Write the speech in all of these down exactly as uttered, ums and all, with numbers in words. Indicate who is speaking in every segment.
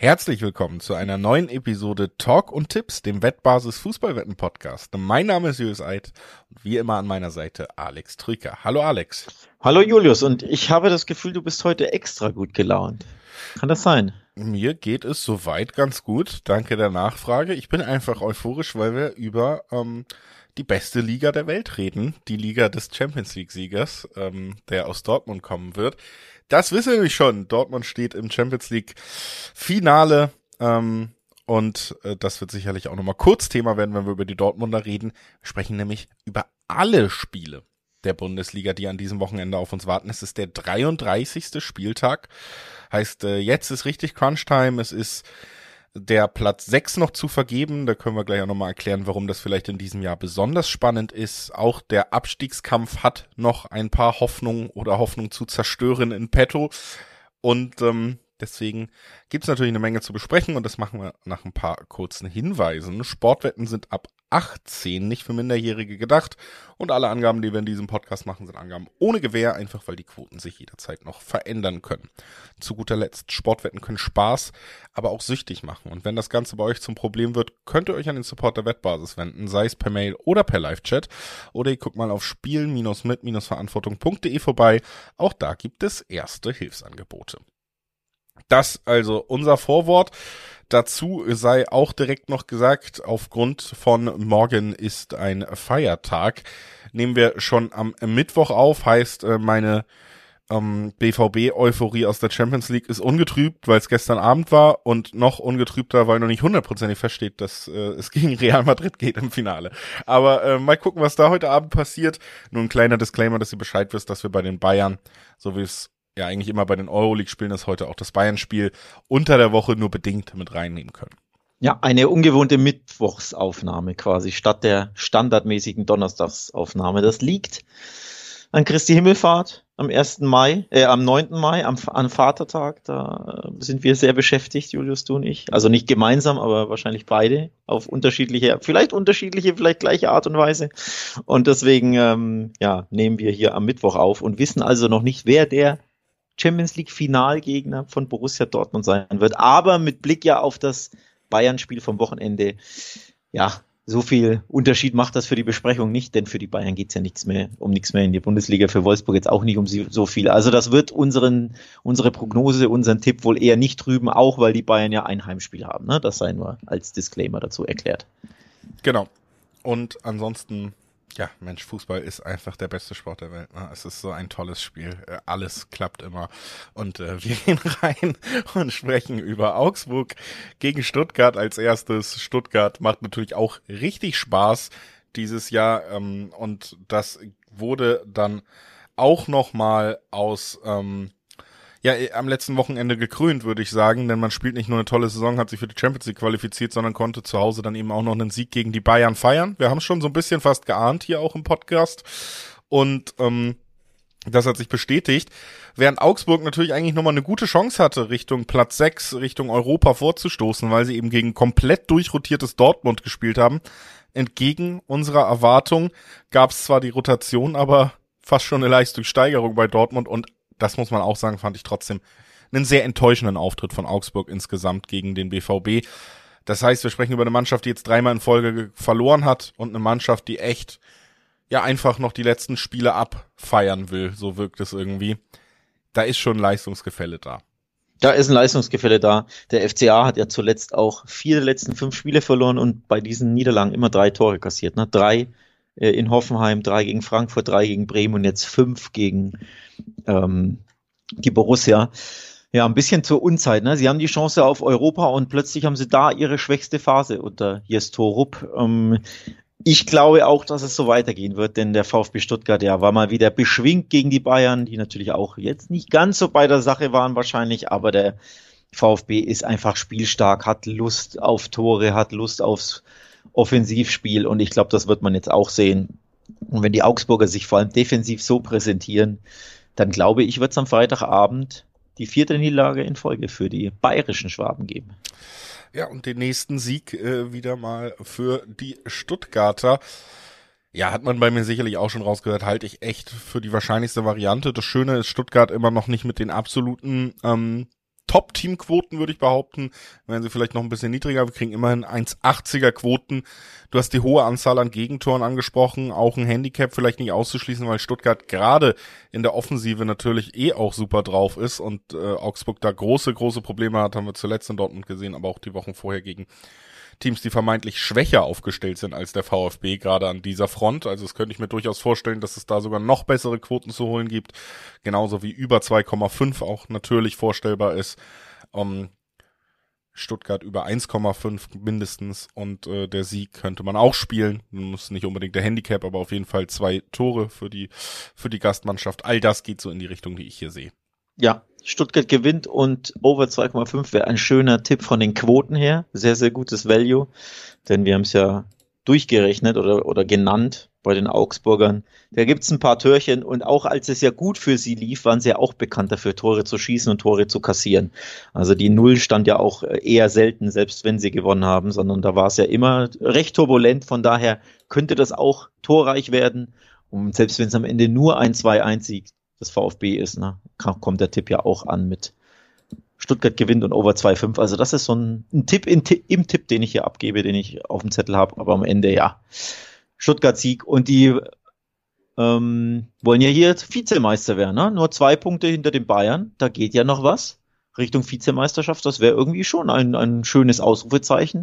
Speaker 1: Herzlich willkommen zu einer neuen Episode Talk und Tipps, dem Wettbasis Fußballwetten Podcast. Mein Name ist Julius Eid und wie immer an meiner Seite Alex Trüker. Hallo Alex.
Speaker 2: Hallo Julius, und ich habe das Gefühl, du bist heute extra gut gelaunt. Kann das sein?
Speaker 1: Mir geht es soweit ganz gut, danke der Nachfrage. Ich bin einfach euphorisch, weil wir über ähm, die beste Liga der Welt reden, die Liga des Champions League Siegers, ähm, der aus Dortmund kommen wird. Das wissen wir nämlich schon. Dortmund steht im Champions League Finale ähm, und äh, das wird sicherlich auch nochmal kurz Thema werden, wenn wir über die Dortmunder reden. Wir sprechen nämlich über alle Spiele der Bundesliga, die an diesem Wochenende auf uns warten. Es ist der dreiunddreißigste Spieltag. Heißt, äh, jetzt ist richtig Crunch-Time. Es ist der Platz sechs noch zu vergeben. Da können wir gleich auch nochmal erklären, warum das vielleicht in diesem Jahr besonders spannend ist. Auch der Abstiegskampf hat noch ein paar Hoffnungen oder Hoffnung zu zerstören in petto. Und ähm, deswegen gibt's natürlich eine Menge zu besprechen und das machen wir nach ein paar kurzen Hinweisen. Sportwetten sind ab achtzehn, nicht für Minderjährige gedacht. Und alle Angaben, die wir in diesem Podcast machen, sind Angaben ohne Gewähr, einfach weil die Quoten sich jederzeit noch verändern können. Zu guter Letzt, Sportwetten können Spaß, aber auch süchtig machen. Und wenn das Ganze bei euch zum Problem wird, könnt ihr euch an den Support der Wettbasis wenden, sei es per Mail oder per Live-Chat. Oder ihr guckt mal auf spielen mit verantwortung punkt de vorbei. Auch da gibt es erste Hilfsangebote. Das also unser Vorwort. Dazu sei auch direkt noch gesagt, aufgrund von morgen ist ein Feiertag. Nehmen wir schon am Mittwoch auf, heißt meine ähm, B V B-Euphorie aus der Champions League ist ungetrübt, weil es gestern Abend war und noch ungetrübter, weil noch nicht hundertprozentig feststeht, dass äh, es gegen Real Madrid geht im Finale. Aber äh, mal gucken, was da heute Abend passiert. Nur ein kleiner Disclaimer, dass ihr Bescheid wisst, dass wir bei den Bayern, so wie es ja eigentlich immer bei den Euroleague-Spielen ist, heute auch das Bayern-Spiel unter der Woche nur bedingt mit reinnehmen können.
Speaker 2: Ja, eine ungewohnte Mittwochsaufnahme quasi statt der standardmäßigen Donnerstagsaufnahme. Das liegt an Christi Himmelfahrt am ersten Mai, äh, am neunten Mai, am, am Vatertag. Da sind wir sehr beschäftigt, Julius, du und ich. Also nicht gemeinsam, aber wahrscheinlich beide auf unterschiedliche, vielleicht unterschiedliche, vielleicht gleiche Art und Weise. Und deswegen, ähm, ja, nehmen wir hier am Mittwoch auf und wissen also noch nicht, wer der Champions League Finalgegner von Borussia Dortmund sein wird. Aber mit Blick ja auf das Bayern-Spiel vom Wochenende, ja, so viel Unterschied macht das für die Besprechung nicht, denn für die Bayern geht's ja nichts mehr, um nichts mehr in die Bundesliga, für Wolfsburg jetzt auch nicht um so viel. Also das wird unseren, unsere Prognose, unseren Tipp wohl eher nicht trüben, auch weil die Bayern ja ein Heimspiel haben. Ne? Das sei nur als Disclaimer dazu erklärt.
Speaker 1: Genau. Und ansonsten, ja, Mensch, Fußball ist einfach der beste Sport der Welt. Ne? Es ist so ein tolles Spiel. Alles klappt immer. Und äh, wir gehen rein und sprechen über Augsburg gegen Stuttgart als erstes. Stuttgart macht natürlich auch richtig Spaß dieses Jahr. Ähm, und das wurde dann auch nochmal aus ähm, ja, am letzten Wochenende gekrönt, würde ich sagen, denn man spielt nicht nur eine tolle Saison, hat sich für die Champions League qualifiziert, sondern konnte zu Hause dann eben auch noch einen Sieg gegen die Bayern feiern. Wir haben es schon so ein bisschen fast geahnt hier auch im Podcast und ähm, das hat sich bestätigt, während Augsburg natürlich eigentlich nochmal eine gute Chance hatte, Richtung Platz sechs, Richtung Europa vorzustoßen, weil sie eben gegen komplett durchrotiertes Dortmund gespielt haben. Entgegen unserer Erwartung gab es zwar die Rotation, aber fast schon eine Leistungssteigerung bei Dortmund und das muss man auch sagen, fand ich trotzdem einen sehr enttäuschenden Auftritt von Augsburg insgesamt gegen den B V B. Das heißt, wir sprechen über eine Mannschaft, die jetzt dreimal in Folge verloren hat und eine Mannschaft, die echt ja einfach noch die letzten Spiele abfeiern will. So wirkt es irgendwie. Da ist schon ein Leistungsgefälle da.
Speaker 2: Da ist ein Leistungsgefälle da. Der F C A hat ja zuletzt auch vier der letzten fünf Spiele verloren und bei diesen Niederlagen immer drei Tore kassiert. Ne? Drei in Hoffenheim, drei gegen Frankfurt, drei gegen Bremen und jetzt fünf gegen ähm, die Borussia. Ja, ein bisschen zur Unzeit. Ne? Sie haben die Chance auf Europa und plötzlich haben sie da ihre schwächste Phase unter Jesper Rupp. Ähm, ich glaube auch, dass es so weitergehen wird, denn der VfB Stuttgart, ja, war mal wieder beschwingt gegen die Bayern, die natürlich auch jetzt nicht ganz so bei der Sache waren wahrscheinlich, aber der VfB ist einfach spielstark, hat Lust auf Tore, hat Lust aufs Offensivspiel und ich glaube, das wird man jetzt auch sehen. Und wenn die Augsburger sich vor allem defensiv so präsentieren, dann glaube ich, wird es am Freitagabend die vierte Niederlage in Folge für die bayerischen Schwaben geben.
Speaker 1: Ja, und den nächsten Sieg äh, wieder mal für die Stuttgarter. Ja, hat man bei mir sicherlich auch schon rausgehört, halte ich echt für die wahrscheinlichste Variante. Das Schöne ist, Stuttgart immer noch nicht mit den absoluten ähm, Top-Team-Quoten, würde ich behaupten. Wären sie vielleicht noch ein bisschen niedriger. Wir kriegen immerhin eins Komma achtziger Quoten. Du hast die hohe Anzahl an Gegentoren angesprochen. Auch ein Handicap vielleicht nicht auszuschließen, weil Stuttgart gerade in der Offensive natürlich eh auch super drauf ist und äh, Augsburg da große, große Probleme hat, haben wir zuletzt in Dortmund gesehen, aber auch die Wochen vorher gegen Teams, die vermeintlich schwächer aufgestellt sind als der VfB, gerade an dieser Front. Also das könnte ich mir durchaus vorstellen, dass es da sogar noch bessere Quoten zu holen gibt. Genauso wie über zwei Komma fünf auch natürlich vorstellbar ist. Um, Stuttgart über eins Komma fünf mindestens und äh, der Sieg könnte man auch spielen. Muss nicht unbedingt der Handicap, aber auf jeden Fall zwei Tore für die, für die Gastmannschaft. All das geht so in die Richtung, die ich hier sehe.
Speaker 2: Ja, Stuttgart gewinnt und over zwei Komma fünf wäre ein schöner Tipp von den Quoten her. Sehr, sehr gutes Value, denn wir haben es ja durchgerechnet oder, oder genannt bei den Augsburgern. Da gibt's ein paar Törchen und auch als es ja gut für sie lief, waren sie ja auch bekannt dafür, Tore zu schießen und Tore zu kassieren. Also die Null stand ja auch eher selten, selbst wenn sie gewonnen haben, sondern da war es ja immer recht turbulent. Von daher könnte das auch torreich werden. Und selbst wenn es am Ende nur ein zwei eins Sieg des VfB ist, ne, kommt der Tipp ja auch an mit Stuttgart gewinnt und over zwei Komma fünf. Also das ist so ein, ein Tipp in, im Tipp, den ich hier abgebe, den ich auf dem Zettel habe. Aber am Ende, ja, Stuttgart-Sieg. Und die ähm, wollen ja hier Vizemeister werden. Ne? Nur zwei Punkte hinter den Bayern. Da geht ja noch was Richtung Vizemeisterschaft. Das wäre irgendwie schon ein, ein schönes Ausrufezeichen.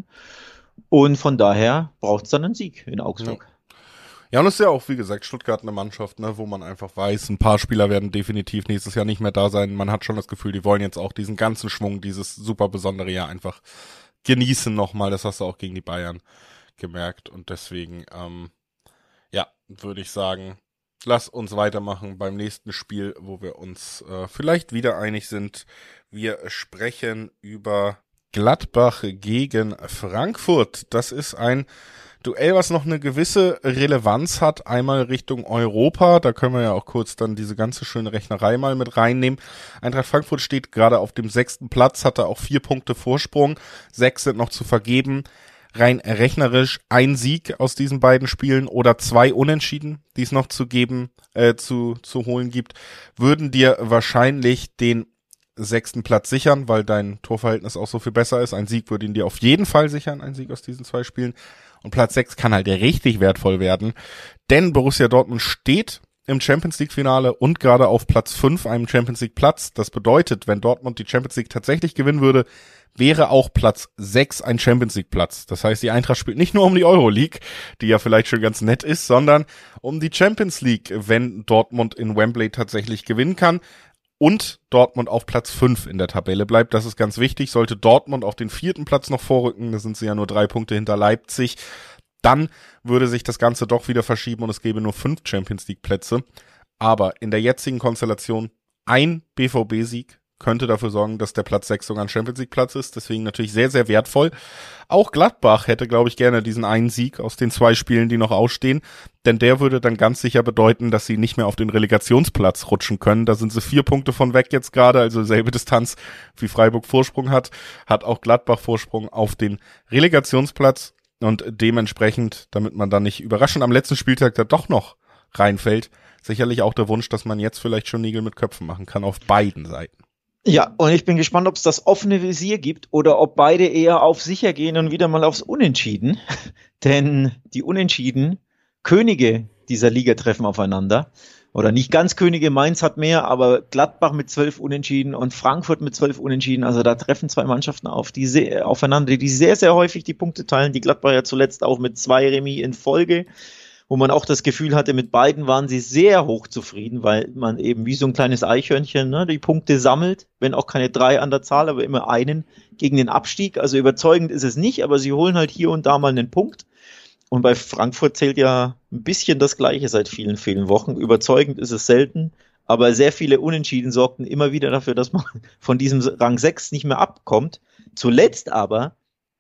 Speaker 2: Und von daher braucht es dann einen Sieg in Augsburg.
Speaker 1: Ja. Ja, und es ist ja auch, wie gesagt, Stuttgart eine Mannschaft, ne, wo man einfach weiß, ein paar Spieler werden definitiv nächstes Jahr nicht mehr da sein. Man hat schon das Gefühl, die wollen jetzt auch diesen ganzen Schwung, dieses super besondere Jahr einfach genießen nochmal. Das hast du auch gegen die Bayern gemerkt. Und deswegen, ähm, ja, würde ich sagen, lass uns weitermachen beim nächsten Spiel, wo wir uns äh, vielleicht wieder einig sind. Wir sprechen über Gladbach gegen Frankfurt. Das ist ein Duell, was noch eine gewisse Relevanz hat, einmal Richtung Europa, da können wir ja auch kurz dann diese ganze schöne Rechnerei mal mit reinnehmen. Eintracht Frankfurt steht gerade auf dem sechsten Platz, hat da auch vier Punkte Vorsprung, sechs sind noch zu vergeben. Rein rechnerisch ein Sieg aus diesen beiden Spielen oder zwei Unentschieden, die es noch zu geben, äh, zu, zu holen gibt, würden dir wahrscheinlich den sechsten Platz sichern, weil dein Torverhältnis auch so viel besser ist. Ein Sieg würde ihn dir auf jeden Fall sichern, ein Sieg aus diesen zwei Spielen. Und Platz sechs kann halt richtig wertvoll werden, denn Borussia Dortmund steht im Champions-League-Finale und gerade auf Platz fünf, einem Champions-League-Platz. Das bedeutet, wenn Dortmund die Champions League tatsächlich gewinnen würde, wäre auch Platz sechs ein Champions-League-Platz. Das heißt, die Eintracht spielt nicht nur um die Euroleague, die ja vielleicht schon ganz nett ist, sondern um die Champions League, wenn Dortmund in Wembley tatsächlich gewinnen kann. Und Dortmund auf Platz fünf in der Tabelle bleibt. Das ist ganz wichtig. Sollte Dortmund auf den vierten Platz noch vorrücken, da sind sie ja nur drei Punkte hinter Leipzig, dann würde sich das Ganze doch wieder verschieben und es gäbe nur fünf Champions-League-Plätze. Aber in der jetzigen Konstellation ein B V B-Sieg könnte dafür sorgen, dass der Platz sechs sogar ein Champions-League-Platz ist. Deswegen natürlich sehr, sehr wertvoll. Auch Gladbach hätte, glaube ich, gerne diesen einen Sieg aus den zwei Spielen, die noch ausstehen. Denn der würde dann ganz sicher bedeuten, dass sie nicht mehr auf den Relegationsplatz rutschen können. Da sind sie vier Punkte von weg jetzt gerade, also selbe Distanz wie Freiburg Vorsprung hat, hat auch Gladbach Vorsprung auf den Relegationsplatz. Und dementsprechend, damit man dann nicht überraschend am letzten Spieltag da doch noch reinfällt, sicherlich auch der Wunsch, dass man jetzt vielleicht schon Nägel mit Köpfen machen kann auf beiden Seiten.
Speaker 2: Ja, und ich bin gespannt, ob es das offene Visier gibt oder ob beide eher auf sicher gehen und wieder mal aufs Unentschieden. Denn die Unentschieden, Könige dieser Liga treffen aufeinander. Oder nicht ganz Könige, Mainz hat mehr, aber Gladbach mit zwölf Unentschieden und Frankfurt mit zwölf Unentschieden. Also da treffen zwei Mannschaften auf, die sehr, aufeinander, die sehr, sehr häufig die Punkte teilen. Die Gladbach ja zuletzt auch mit zwei Remis in Folge, wo man auch das Gefühl hatte, mit beiden waren sie sehr hoch zufrieden, weil man eben wie so ein kleines Eichhörnchen, ne, die Punkte sammelt, wenn auch keine drei an der Zahl, aber immer einen gegen den Abstieg. Also überzeugend ist es nicht, aber sie holen halt hier und da mal einen Punkt. Und bei Frankfurt zählt ja ein bisschen das Gleiche seit vielen, vielen Wochen. Überzeugend ist es selten, aber sehr viele Unentschieden sorgten immer wieder dafür, dass man von diesem Rang sechs nicht mehr abkommt. Zuletzt aber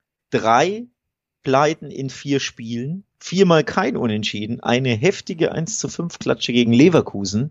Speaker 2: drei Pleiten in vier Spielen, viermal kein Unentschieden, eine heftige eins zu fünf Klatsche gegen Leverkusen.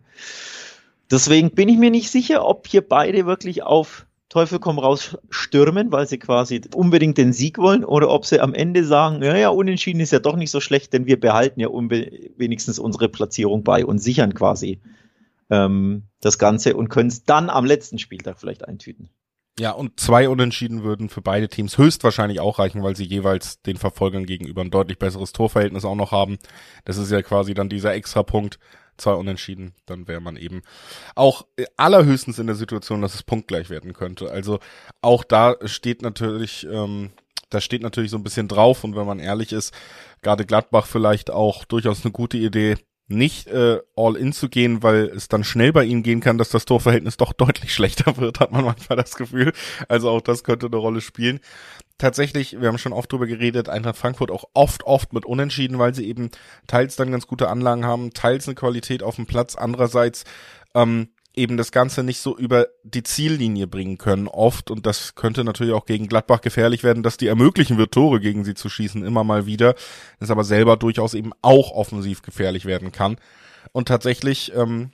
Speaker 2: Deswegen bin ich mir nicht sicher, ob hier beide wirklich auf Teufel komm raus stürmen, weil sie quasi unbedingt den Sieg wollen, oder ob sie am Ende sagen, ja, ja, Unentschieden ist ja doch nicht so schlecht, denn wir behalten ja unbe- wenigstens unsere Platzierung bei und sichern quasi ähm, das Ganze und können es dann am letzten Spieltag vielleicht eintüten.
Speaker 1: Ja, und zwei Unentschieden würden für beide Teams höchstwahrscheinlich auch reichen, weil sie jeweils den Verfolgern gegenüber ein deutlich besseres Torverhältnis auch noch haben. Das ist ja quasi dann dieser Extrapunkt. Zwei Unentschieden, dann wäre man eben auch allerhöchstens in der Situation, dass es punktgleich werden könnte. Also auch da steht natürlich, ähm, da steht natürlich so ein bisschen drauf, und wenn man ehrlich ist, gerade Gladbach vielleicht auch durchaus eine gute Idee, nicht äh, all in zu gehen, weil es dann schnell bei ihnen gehen kann, dass das Torverhältnis doch deutlich schlechter wird, hat man manchmal das Gefühl. Also auch das könnte eine Rolle spielen. Tatsächlich, wir haben schon oft drüber geredet, Eintracht Frankfurt auch oft, oft mit Unentschieden, weil sie eben teils dann ganz gute Anlagen haben, teils eine Qualität auf dem Platz, andererseits ähm, eben das Ganze nicht so über die Ziellinie bringen können oft, und das könnte natürlich auch gegen Gladbach gefährlich werden, dass die ermöglichen wird, Tore gegen sie zu schießen, immer mal wieder, das aber selber durchaus eben auch offensiv gefährlich werden kann. Und tatsächlich, ähm,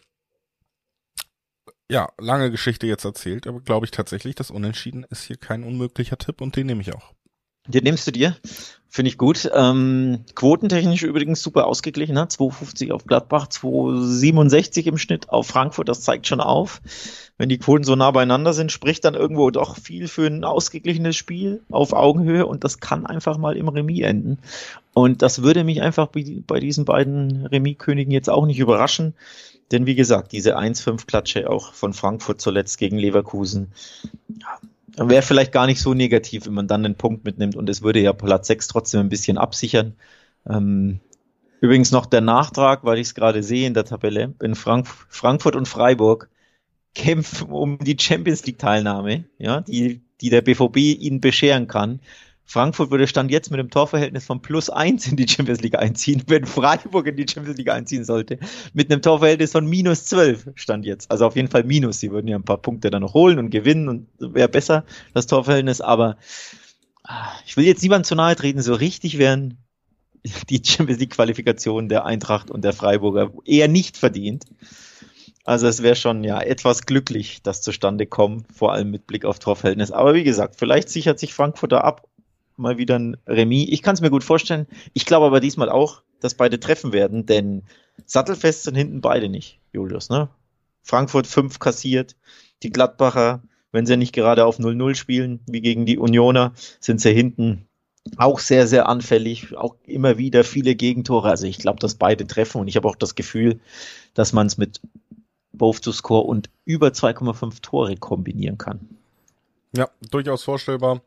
Speaker 1: ja, lange Geschichte jetzt erzählt, aber glaube ich tatsächlich, das Unentschieden ist hier kein unmöglicher Tipp, und den nehme ich auch.
Speaker 2: Den nimmst du dir? Finde ich gut. Ähm, quotentechnisch übrigens super ausgeglichen, ne? zwei Komma fünfzig auf Gladbach, zwei Komma siebenundsechzig im Schnitt auf Frankfurt. Das zeigt schon auf. Wenn die Quoten so nah beieinander sind, spricht dann irgendwo doch viel für ein ausgeglichenes Spiel auf Augenhöhe, und das kann einfach mal im Remis enden. Und das würde mich einfach bei, bei diesen beiden Remis-Königen jetzt auch nicht überraschen. Denn wie gesagt, diese eins fünf Klatsche auch von Frankfurt zuletzt gegen Leverkusen, ja, wäre vielleicht gar nicht so negativ, wenn man dann einen Punkt mitnimmt, und es würde ja Platz sechs trotzdem ein bisschen absichern. Ähm, übrigens noch der Nachtrag, weil ich es gerade sehe in der Tabelle, in Frank- Frankfurt und Freiburg kämpfen um die Champions League Teilnahme, ja, die, die der B V B ihnen bescheren kann. Frankfurt würde Stand jetzt mit einem Torverhältnis von plus eins in die Champions League einziehen, wenn Freiburg in die Champions League einziehen sollte, mit einem Torverhältnis von minus zwölf Stand jetzt. Also auf jeden Fall minus. Sie würden ja ein paar Punkte dann noch holen und gewinnen, und wäre besser, das Torverhältnis. Aber ich will jetzt niemand zu nahe treten, so richtig wären die Champions League Qualifikationen der Eintracht und der Freiburger eher nicht verdient. Also es wäre schon ja etwas glücklich, dass zustande kommt, vor allem mit Blick auf Torverhältnis. Aber wie gesagt, vielleicht sichert sich Frankfurt da ab, mal wieder ein Remis. Ich kann es mir gut vorstellen. Ich glaube aber diesmal auch, dass beide treffen werden, denn sattelfest sind hinten beide nicht, Julius, ne? Frankfurt fünf kassiert, die Gladbacher, wenn sie nicht gerade auf null null spielen, wie gegen die Unioner, sind sie hinten auch sehr, sehr anfällig, auch immer wieder viele Gegentore. Also ich glaube, dass beide treffen, und ich habe auch das Gefühl, dass man es mit Both to Score und über zwei Komma fünf Tore kombinieren kann.
Speaker 1: Ja, durchaus vorstellbar.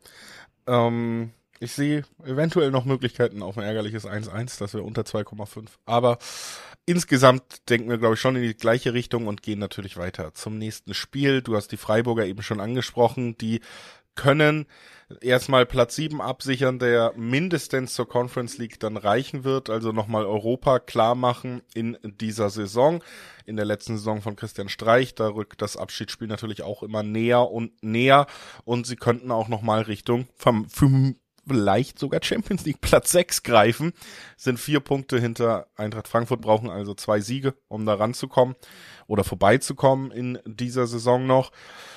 Speaker 1: Ähm, ich sehe eventuell noch Möglichkeiten auf ein ärgerliches eins eins, das wäre unter zwei Komma fünf. Aber insgesamt denken wir, glaube ich, schon in die gleiche Richtung und gehen natürlich weiter zum nächsten Spiel. Du hast die Freiburger eben schon angesprochen, die können erstmal Platz sieben absichern, der mindestens zur Conference League dann reichen wird, also nochmal Europa klar machen in dieser Saison. In der letzten Saison von Christian Streich, da rückt das Abschiedsspiel natürlich auch immer näher und näher, und sie könnten auch nochmal Richtung vom, vom vielleicht sogar Champions League Platz sechs greifen, sind vier Punkte hinter Eintracht Frankfurt, brauchen also zwei Siege, um da ranzukommen oder vorbeizukommen in dieser Saison noch.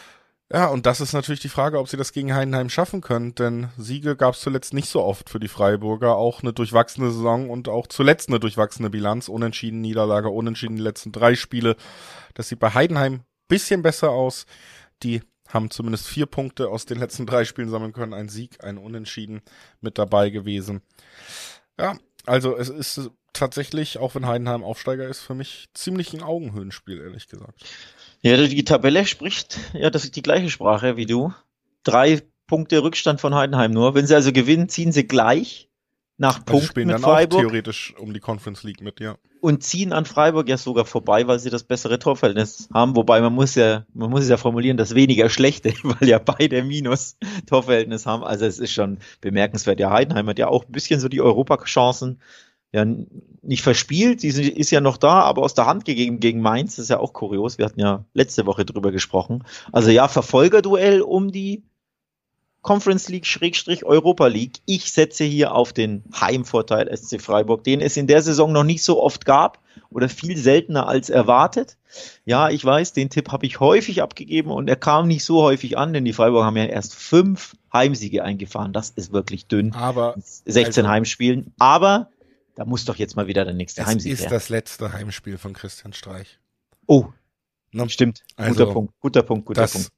Speaker 1: Ja, und das ist natürlich die Frage, ob sie das gegen Heidenheim schaffen können, denn Siege gab es zuletzt nicht so oft für die Freiburger, auch eine durchwachsene Saison und auch zuletzt eine durchwachsene Bilanz, Unentschieden, Niederlage, Unentschieden die letzten drei Spiele. Das sieht bei Heidenheim ein bisschen besser aus, die haben zumindest vier Punkte aus den letzten drei Spielen sammeln können, ein Sieg, ein Unentschieden mit dabei gewesen. Ja, also es ist tatsächlich, auch wenn Heidenheim Aufsteiger ist, für mich ziemlich ein Augenhöhenspiel, ehrlich gesagt.
Speaker 2: Ja, die Tabelle spricht, ja, das ist die gleiche Sprache wie du. Drei Punkte Rückstand von Heidenheim nur. Wenn sie also gewinnen, ziehen sie gleich nach Punkten
Speaker 1: also spielen
Speaker 2: mit
Speaker 1: dann
Speaker 2: Freiburg.
Speaker 1: Auch theoretisch um die Conference League mit, ja.
Speaker 2: Und ziehen an Freiburg ja sogar vorbei, weil sie das bessere Torverhältnis haben. Wobei man muss ja, man muss es ja formulieren, das weniger schlechte, weil ja beide Minus Torverhältnis haben. Also es ist schon bemerkenswert. Ja, Heidenheim hat ja auch ein bisschen so die Europachancen ja nicht verspielt, die ist ja noch da, aber aus der Hand gegeben gegen Mainz, das ist ja auch kurios, wir hatten ja letzte Woche drüber gesprochen. Also ja, Verfolgerduell um die Conference League Schrägstrich Europa League. Ich setze hier auf den Heimvorteil S C Freiburg, den es in der Saison noch nicht so oft gab oder viel seltener als erwartet. Ja, ich weiß, den Tipp habe ich häufig abgegeben und er kam nicht so häufig an, denn die Freiburger haben ja erst fünf Heimsiege eingefahren. Das ist wirklich dünn.
Speaker 1: Aber
Speaker 2: sechzehn
Speaker 1: also,
Speaker 2: Heimspielen, aber da muss doch jetzt mal wieder der nächste
Speaker 1: es
Speaker 2: Heimsieg
Speaker 1: ist
Speaker 2: her.
Speaker 1: das letzte Heimspiel von Christian Streich.
Speaker 2: Oh,
Speaker 1: ne?
Speaker 2: stimmt.
Speaker 1: Also,
Speaker 2: guter Punkt, guter Punkt, guter
Speaker 1: das
Speaker 2: Punkt.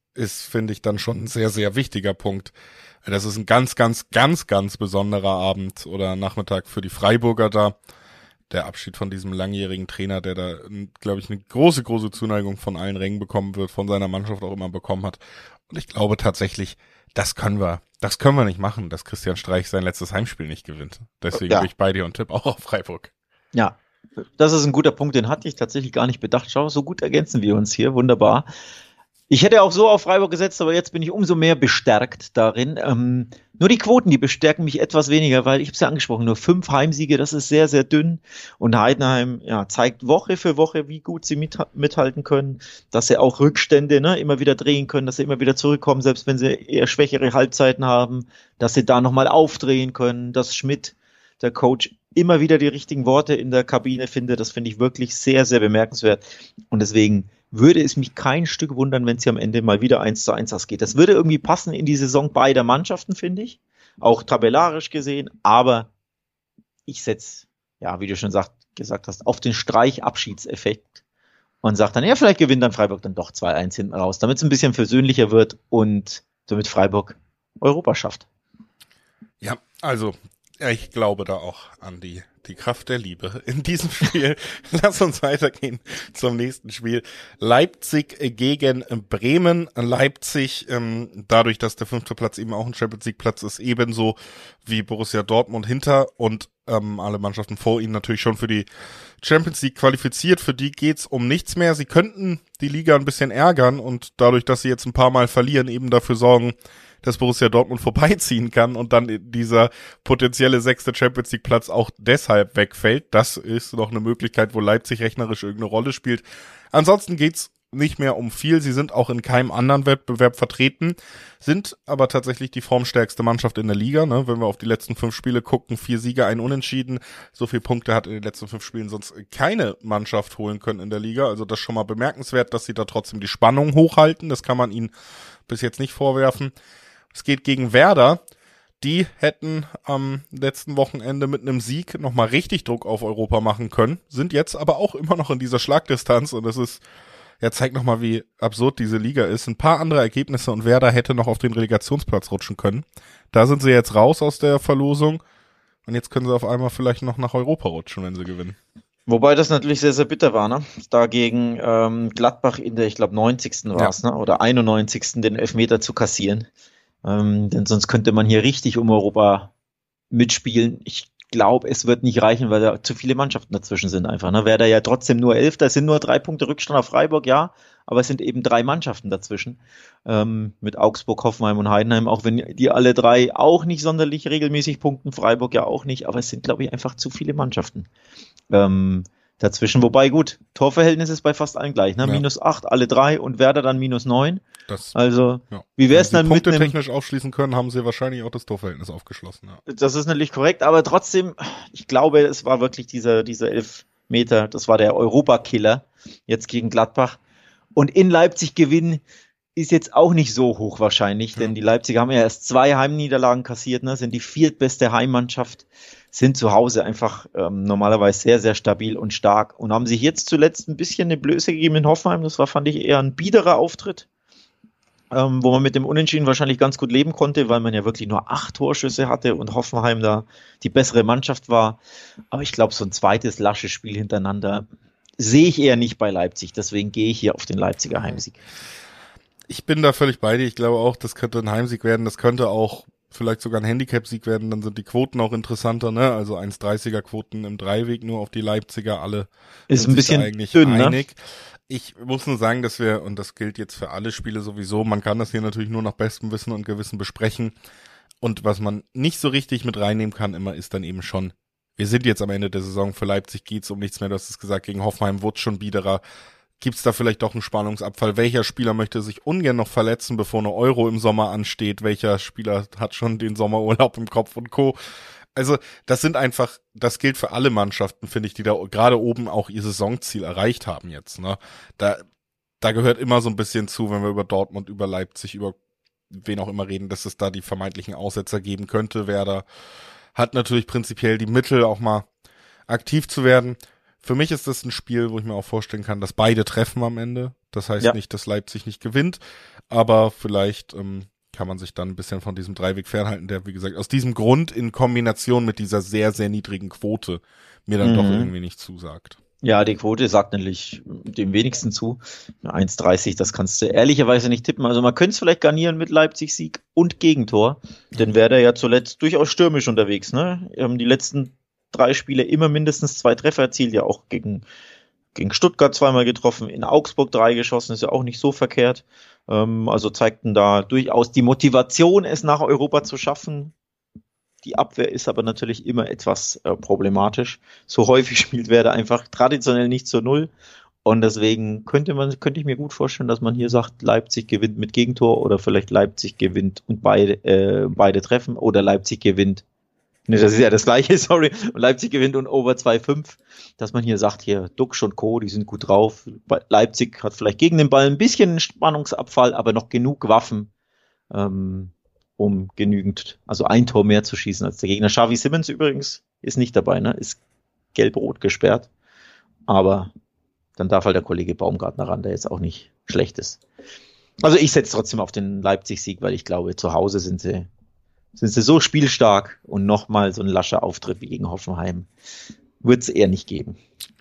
Speaker 1: ist, finde ich, dann schon ein sehr, sehr wichtiger Punkt. Das ist ein ganz, ganz, ganz, ganz besonderer Abend oder Nachmittag für die Freiburger da. Der Abschied von diesem langjährigen Trainer, der da, glaube ich, eine große, große Zuneigung von allen Rängen bekommen wird, von seiner Mannschaft auch immer bekommen hat. Und ich glaube tatsächlich, das können wir, das können wir nicht machen, dass Christian Streich sein letztes Heimspiel nicht gewinnt. Deswegen
Speaker 2: ja.
Speaker 1: bin ich bei dir und tippe auch auf Freiburg.
Speaker 2: Ja, das ist ein guter Punkt, den hatte ich tatsächlich gar nicht bedacht. Schau, so gut ergänzen wir uns hier, wunderbar. Ich hätte auch so auf Freiburg gesetzt, aber jetzt bin ich umso mehr bestärkt darin. Ähm, nur die Quoten, die bestärken mich etwas weniger, weil ich habe es ja angesprochen, nur fünf Heimsiege, das ist sehr, sehr dünn. Und Heidenheim ja, zeigt Woche für Woche, wie gut sie mit, mithalten können, dass sie auch Rückstände ne, immer wieder drehen können, dass sie immer wieder zurückkommen, selbst wenn sie eher schwächere Halbzeiten haben, dass sie da nochmal aufdrehen können, dass Schmidt, der Coach, immer wieder die richtigen Worte in der Kabine findet. Das finde ich wirklich sehr, sehr bemerkenswert. Und deswegen würde es mich kein Stück wundern, wenn es hier am Ende mal wieder eins zu eins ausgeht. Das würde irgendwie passen in die Saison beider Mannschaften, finde ich. Auch tabellarisch gesehen. Aber ich setze, ja, wie du schon sagt, gesagt hast, auf den Streich-Abschiedseffekt und sage dann, ja, vielleicht gewinnt dann Freiburg dann doch zwei eins hinten raus, damit es ein bisschen versöhnlicher wird und damit Freiburg Europa schafft.
Speaker 1: Ja, also ich glaube da auch an die die Kraft der Liebe in diesem Spiel. Lass uns weitergehen zum nächsten Spiel. Leipzig gegen Bremen. Leipzig, ähm, dadurch, dass der fünfte Platz eben auch ein Champions League Platz ist, ebenso wie Borussia Dortmund hinter und ähm, alle Mannschaften vor ihnen natürlich schon für die Champions League qualifiziert. Für die geht's um nichts mehr. Sie könnten die Liga ein bisschen ärgern und dadurch, dass sie jetzt ein paar Mal verlieren, eben dafür sorgen, dass Borussia Dortmund vorbeiziehen kann und dann dieser potenzielle sechste Champions League Platz auch deshalb wegfällt. Das ist noch eine Möglichkeit, wo Leipzig rechnerisch irgendeine Rolle spielt. Ansonsten geht's nicht mehr um viel. Sie sind auch in keinem anderen Wettbewerb vertreten, sind aber tatsächlich die formstärkste Mannschaft in der Liga. Ne? Wenn wir auf die letzten fünf Spiele gucken, vier Siege, ein Unentschieden. So viele Punkte hat in den letzten fünf Spielen sonst keine Mannschaft holen können in der Liga. Also das ist schon mal bemerkenswert, dass sie da trotzdem die Spannung hochhalten. Das kann man ihnen bis jetzt nicht vorwerfen. Es geht gegen Werder. Die hätten am letzten Wochenende mit einem Sieg nochmal richtig Druck auf Europa machen können, sind jetzt aber auch immer noch in dieser Schlagdistanz und das ist, ja, zeigt nochmal, wie absurd diese Liga ist. Ein paar andere Ergebnisse und Werder hätte noch auf den Relegationsplatz rutschen können. Da sind sie jetzt raus aus der Verlosung und jetzt können sie auf einmal vielleicht noch nach Europa rutschen, wenn sie gewinnen.
Speaker 2: Wobei das natürlich sehr, sehr bitter war, ne? Dagegen ähm, Gladbach in der, ich glaube, neunzigsten war es, ja. ne? Oder einundneunzigsten den Elfmeter zu kassieren. Ähm, denn sonst könnte man hier richtig um Europa mitspielen. Ich glaube, es wird nicht reichen, weil da zu viele Mannschaften dazwischen sind einfach. Ne? Werder ja trotzdem nur elf, da sind nur drei Punkte Rückstand auf Freiburg, ja, aber es sind eben drei Mannschaften dazwischen. Ähm, mit Augsburg, Hoffenheim und Heidenheim, auch wenn die alle drei auch nicht sonderlich regelmäßig punkten, Freiburg ja auch nicht, aber es sind, glaube ich, einfach zu viele Mannschaften. Ähm, dazwischen. Wobei, gut, Torverhältnis ist bei fast allen gleich, ne? Ja. Minus acht, alle drei und Werder dann minus neun.
Speaker 1: Das,
Speaker 2: also,
Speaker 1: ja.
Speaker 2: wie wäre es dann mit
Speaker 1: Punkte technisch aufschließen können, haben sie wahrscheinlich auch das Torverhältnis aufgeschlossen. Ja.
Speaker 2: Das ist natürlich korrekt, aber trotzdem, ich glaube, es war wirklich dieser, dieser Elfmeter, das war der Europa-Killer jetzt gegen Gladbach. Und in Leipzig gewinnen ist jetzt auch nicht so hoch wahrscheinlich, denn ja. die Leipziger haben ja erst zwei Heimniederlagen kassiert, ne? Sind die viertbeste Heimmannschaft, sind zu Hause einfach ähm, normalerweise sehr, sehr stabil und stark und haben sich jetzt zuletzt ein bisschen eine Blöße gegeben in Hoffenheim. Das war, fand ich, eher ein biederer Auftritt, ähm, wo man mit dem Unentschieden wahrscheinlich ganz gut leben konnte, weil man ja wirklich nur acht Torschüsse hatte und Hoffenheim da die bessere Mannschaft war. Aber ich glaube, so ein zweites lasches Spiel hintereinander sehe ich eher nicht bei Leipzig. Deswegen gehe ich hier auf den Leipziger Heimsieg.
Speaker 1: Ich bin da völlig bei dir. Ich glaube auch, das könnte ein Heimsieg werden. Das könnte auch vielleicht sogar ein Handicap-Sieg werden. Dann sind die Quoten auch interessanter, ne? Also eins Komma dreißiger Quoten im Dreiweg nur auf die Leipziger. Alle
Speaker 2: ist ein bisschen
Speaker 1: eigentlich
Speaker 2: dünn,
Speaker 1: einig.
Speaker 2: Ne?
Speaker 1: Ich muss nur sagen, dass wir, und das gilt jetzt für alle Spiele sowieso, man kann das hier natürlich nur nach bestem Wissen und Gewissen besprechen. Und was man nicht so richtig mit reinnehmen kann immer, ist dann eben schon, wir sind jetzt am Ende der Saison, für Leipzig geht's um nichts mehr. Du hast es gesagt, gegen Hoffenheim wurde schon biederer. Gibt's da vielleicht doch einen Spannungsabfall? Welcher Spieler möchte sich ungern noch verletzen, bevor eine Euro im Sommer ansteht? Welcher Spieler hat schon den Sommerurlaub im Kopf und Co.? Also das sind einfach, das gilt für alle Mannschaften, finde ich, die da gerade oben auch ihr Saisonziel erreicht haben jetzt. Ne? Da, da gehört immer so ein bisschen zu, wenn wir über Dortmund, über Leipzig, über wen auch immer reden, dass es da die vermeintlichen Aussetzer geben könnte. Werder hat natürlich prinzipiell die Mittel, auch mal aktiv zu werden. Für mich ist das ein Spiel, wo ich mir auch vorstellen kann, dass beide treffen am Ende. Das heißt
Speaker 2: Ja.
Speaker 1: nicht, dass Leipzig nicht gewinnt, aber vielleicht ähm, kann man sich dann ein bisschen von diesem Dreiweg fernhalten, der, wie gesagt, aus diesem Grund in Kombination mit dieser sehr, sehr niedrigen Quote mir dann
Speaker 2: Mhm.
Speaker 1: doch irgendwie nicht zusagt.
Speaker 2: Ja, die Quote sagt natürlich dem wenigsten zu. eins Komma dreißig, das kannst du ehrlicherweise nicht tippen. Also man könnte es vielleicht garnieren mit Leipzig-Sieg und Gegentor, denn wäre der ja zuletzt durchaus stürmisch unterwegs. Ne? Ähm, die letzten drei Spiele immer mindestens zwei Treffer erzielt, ja auch gegen, gegen Stuttgart zweimal getroffen, in Augsburg drei geschossen, ist ja auch nicht so verkehrt. Ähm, also zeigten da durchaus die Motivation, es nach Europa zu schaffen. Die Abwehr ist aber natürlich immer etwas äh, problematisch. So häufig spielt Werder einfach traditionell nicht zur Null. Und deswegen könnte man, könnte ich mir gut vorstellen, dass man hier sagt, Leipzig gewinnt mit Gegentor oder vielleicht Leipzig gewinnt und beide, äh, beide treffen oder Leipzig gewinnt. Ne, das ist ja das Gleiche, sorry. Und Leipzig gewinnt und over zwei Komma fünf. Dass man hier sagt, hier, Duxch und Co., die sind gut drauf. Leipzig hat vielleicht gegen den Ball ein bisschen einen Spannungsabfall, aber noch genug Waffen, ähm, um genügend, also ein Tor mehr zu schießen als der Gegner. Xavi Simons übrigens ist nicht dabei, ne? Ist gelb-rot gesperrt. Aber dann darf halt der Kollege Baumgartner ran, der jetzt auch nicht schlecht ist. Also ich setze trotzdem auf den Leipzig-Sieg, weil ich glaube, zu Hause sind sie, sind sie so spielstark und nochmal so ein lascher Auftritt wie gegen Hoffenheim wird es eher nicht geben.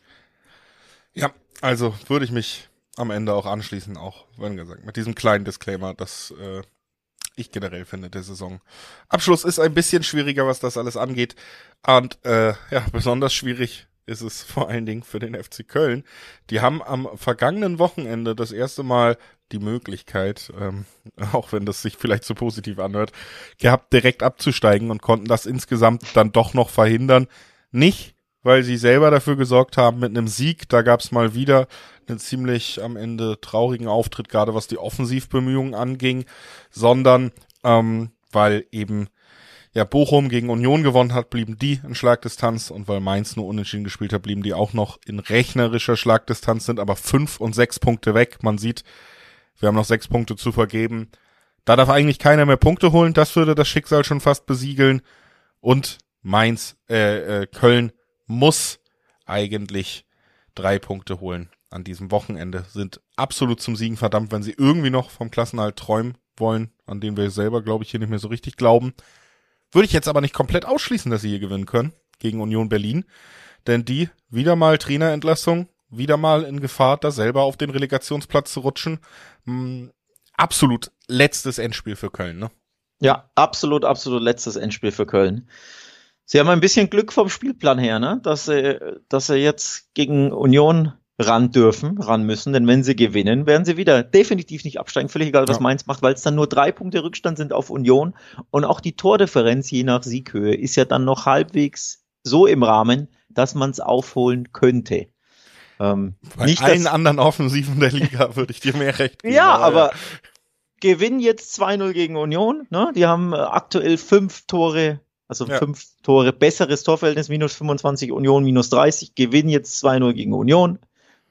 Speaker 1: Ja, also würde ich mich am Ende auch anschließen, auch wenn gesagt, mit diesem kleinen Disclaimer, dass äh, ich generell finde, der Saisonabschluss ist ein bisschen schwieriger, was das alles angeht. Und äh, ja, besonders schwierig ist es vor allen Dingen für den F C Köln. Die haben am vergangenen Wochenende das erste Mal die Möglichkeit, ähm, auch wenn das sich vielleicht zu positiv anhört, gehabt, direkt abzusteigen und konnten das insgesamt dann doch noch verhindern. Nicht, weil sie selber dafür gesorgt haben mit einem Sieg. Da gab es mal wieder einen ziemlich am Ende traurigen Auftritt, gerade was die Offensivbemühungen anging, sondern ähm, weil eben ja Bochum gegen Union gewonnen hat, blieben die in Schlagdistanz, und weil Mainz nur unentschieden gespielt hat, blieben die auch noch in rechnerischer Schlagdistanz, sind aber fünf und sechs Punkte weg. Man sieht, wir haben noch sechs Punkte zu vergeben. Da darf eigentlich keiner mehr Punkte holen. Das würde das Schicksal schon fast besiegeln. Und Mainz, äh, äh, Köln muss eigentlich drei Punkte holen an diesem Wochenende, sind absolut zum Siegen verdammt, wenn sie irgendwie noch vom Klassenerhalt träumen wollen, an den wir selber, glaube ich, hier nicht mehr so richtig glauben. Würde ich jetzt aber nicht komplett ausschließen, dass sie hier gewinnen können gegen Union Berlin, denn die wieder mal Trainerentlassung, wieder mal in Gefahr, da selber auf den Relegationsplatz zu rutschen. Hm, absolut letztes Endspiel für Köln, ne?
Speaker 2: Ja, absolut, absolut letztes Endspiel für Köln. Sie haben ein bisschen Glück vom Spielplan her, ne? Dass sie, dass sie jetzt gegen Union ran dürfen, ran müssen, denn wenn sie gewinnen, werden sie wieder definitiv nicht absteigen, völlig egal, was
Speaker 1: Ja.
Speaker 2: Mainz macht, weil es dann nur drei Punkte Rückstand sind auf Union, und auch die Tordifferenz je nach Sieghöhe ist ja dann noch halbwegs so im Rahmen, dass man es aufholen könnte. Ähm,
Speaker 1: Bei
Speaker 2: nicht,
Speaker 1: allen
Speaker 2: dass,
Speaker 1: anderen Offensiven der Liga würde ich dir mehr recht geben.
Speaker 2: ja, aber gewinnen jetzt zwei null gegen Union, ne? Die haben äh, aktuell fünf Tore, also
Speaker 1: Ja.
Speaker 2: fünf Tore besseres Torverhältnis, minus fünfundzwanzig, Union minus dreißig, gewinnen jetzt zwei null gegen Union.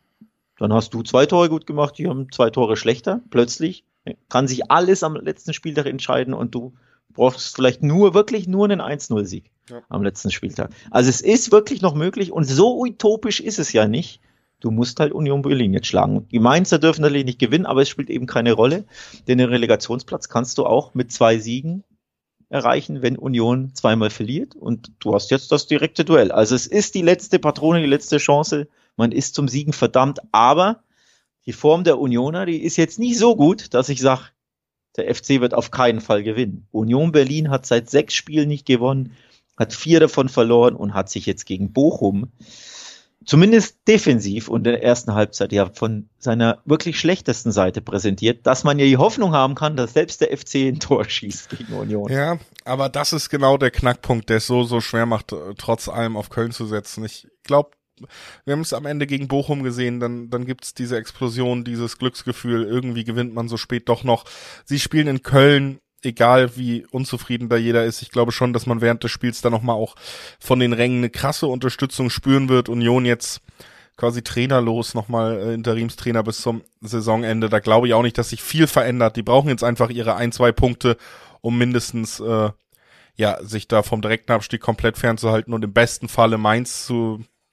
Speaker 2: Dann hast du zwei Tore gut gemacht, die haben zwei Tore schlechter. Plötzlich kann sich alles am letzten Spieltag entscheiden und du brauchst vielleicht nur, wirklich nur einen eins null Sieg
Speaker 1: Ja.
Speaker 2: am letzten Spieltag. Also es ist wirklich noch möglich, und so utopisch ist es ja nicht. Du musst halt Union Berlin jetzt schlagen. Die Mainzer dürfen natürlich nicht gewinnen, aber es spielt eben keine Rolle, denn den Relegationsplatz kannst du auch mit zwei Siegen erreichen, wenn Union zweimal verliert, und du hast jetzt das direkte Duell. Also es ist die letzte Patrone, die letzte Chance. Man ist zum Siegen verdammt, aber die Form der Unioner, die ist jetzt nicht so gut, dass ich sage, der F C wird auf keinen Fall gewinnen. Union Berlin hat seit sechs Spielen nicht gewonnen, hat vier davon verloren und hat sich jetzt gegen Bochum zumindest defensiv und in der ersten Halbzeit ja von seiner wirklich schlechtesten Seite präsentiert, dass man ja die Hoffnung haben kann, dass selbst der F C ein Tor schießt gegen Union.
Speaker 1: Ja, aber das ist genau der Knackpunkt, der es so, so schwer macht, trotz allem auf Köln zu setzen. Ich glaube, wir haben es am Ende gegen Bochum gesehen, dann, dann gibt's diese Explosion, dieses Glücksgefühl, irgendwie gewinnt man so spät doch noch. Sie spielen in Köln, egal wie unzufrieden da jeder ist. Ich glaube schon, dass man während des Spiels dann nochmal auch von den Rängen eine krasse Unterstützung spüren wird. Union jetzt quasi trainerlos, nochmal äh, Interimstrainer bis zum Saisonende. Da glaube ich auch nicht, dass sich viel verändert. Die brauchen jetzt einfach ihre ein, zwei Punkte, um mindestens äh, ja sich da vom direkten Abstieg komplett fernzuhalten und im besten Falle Mainz zu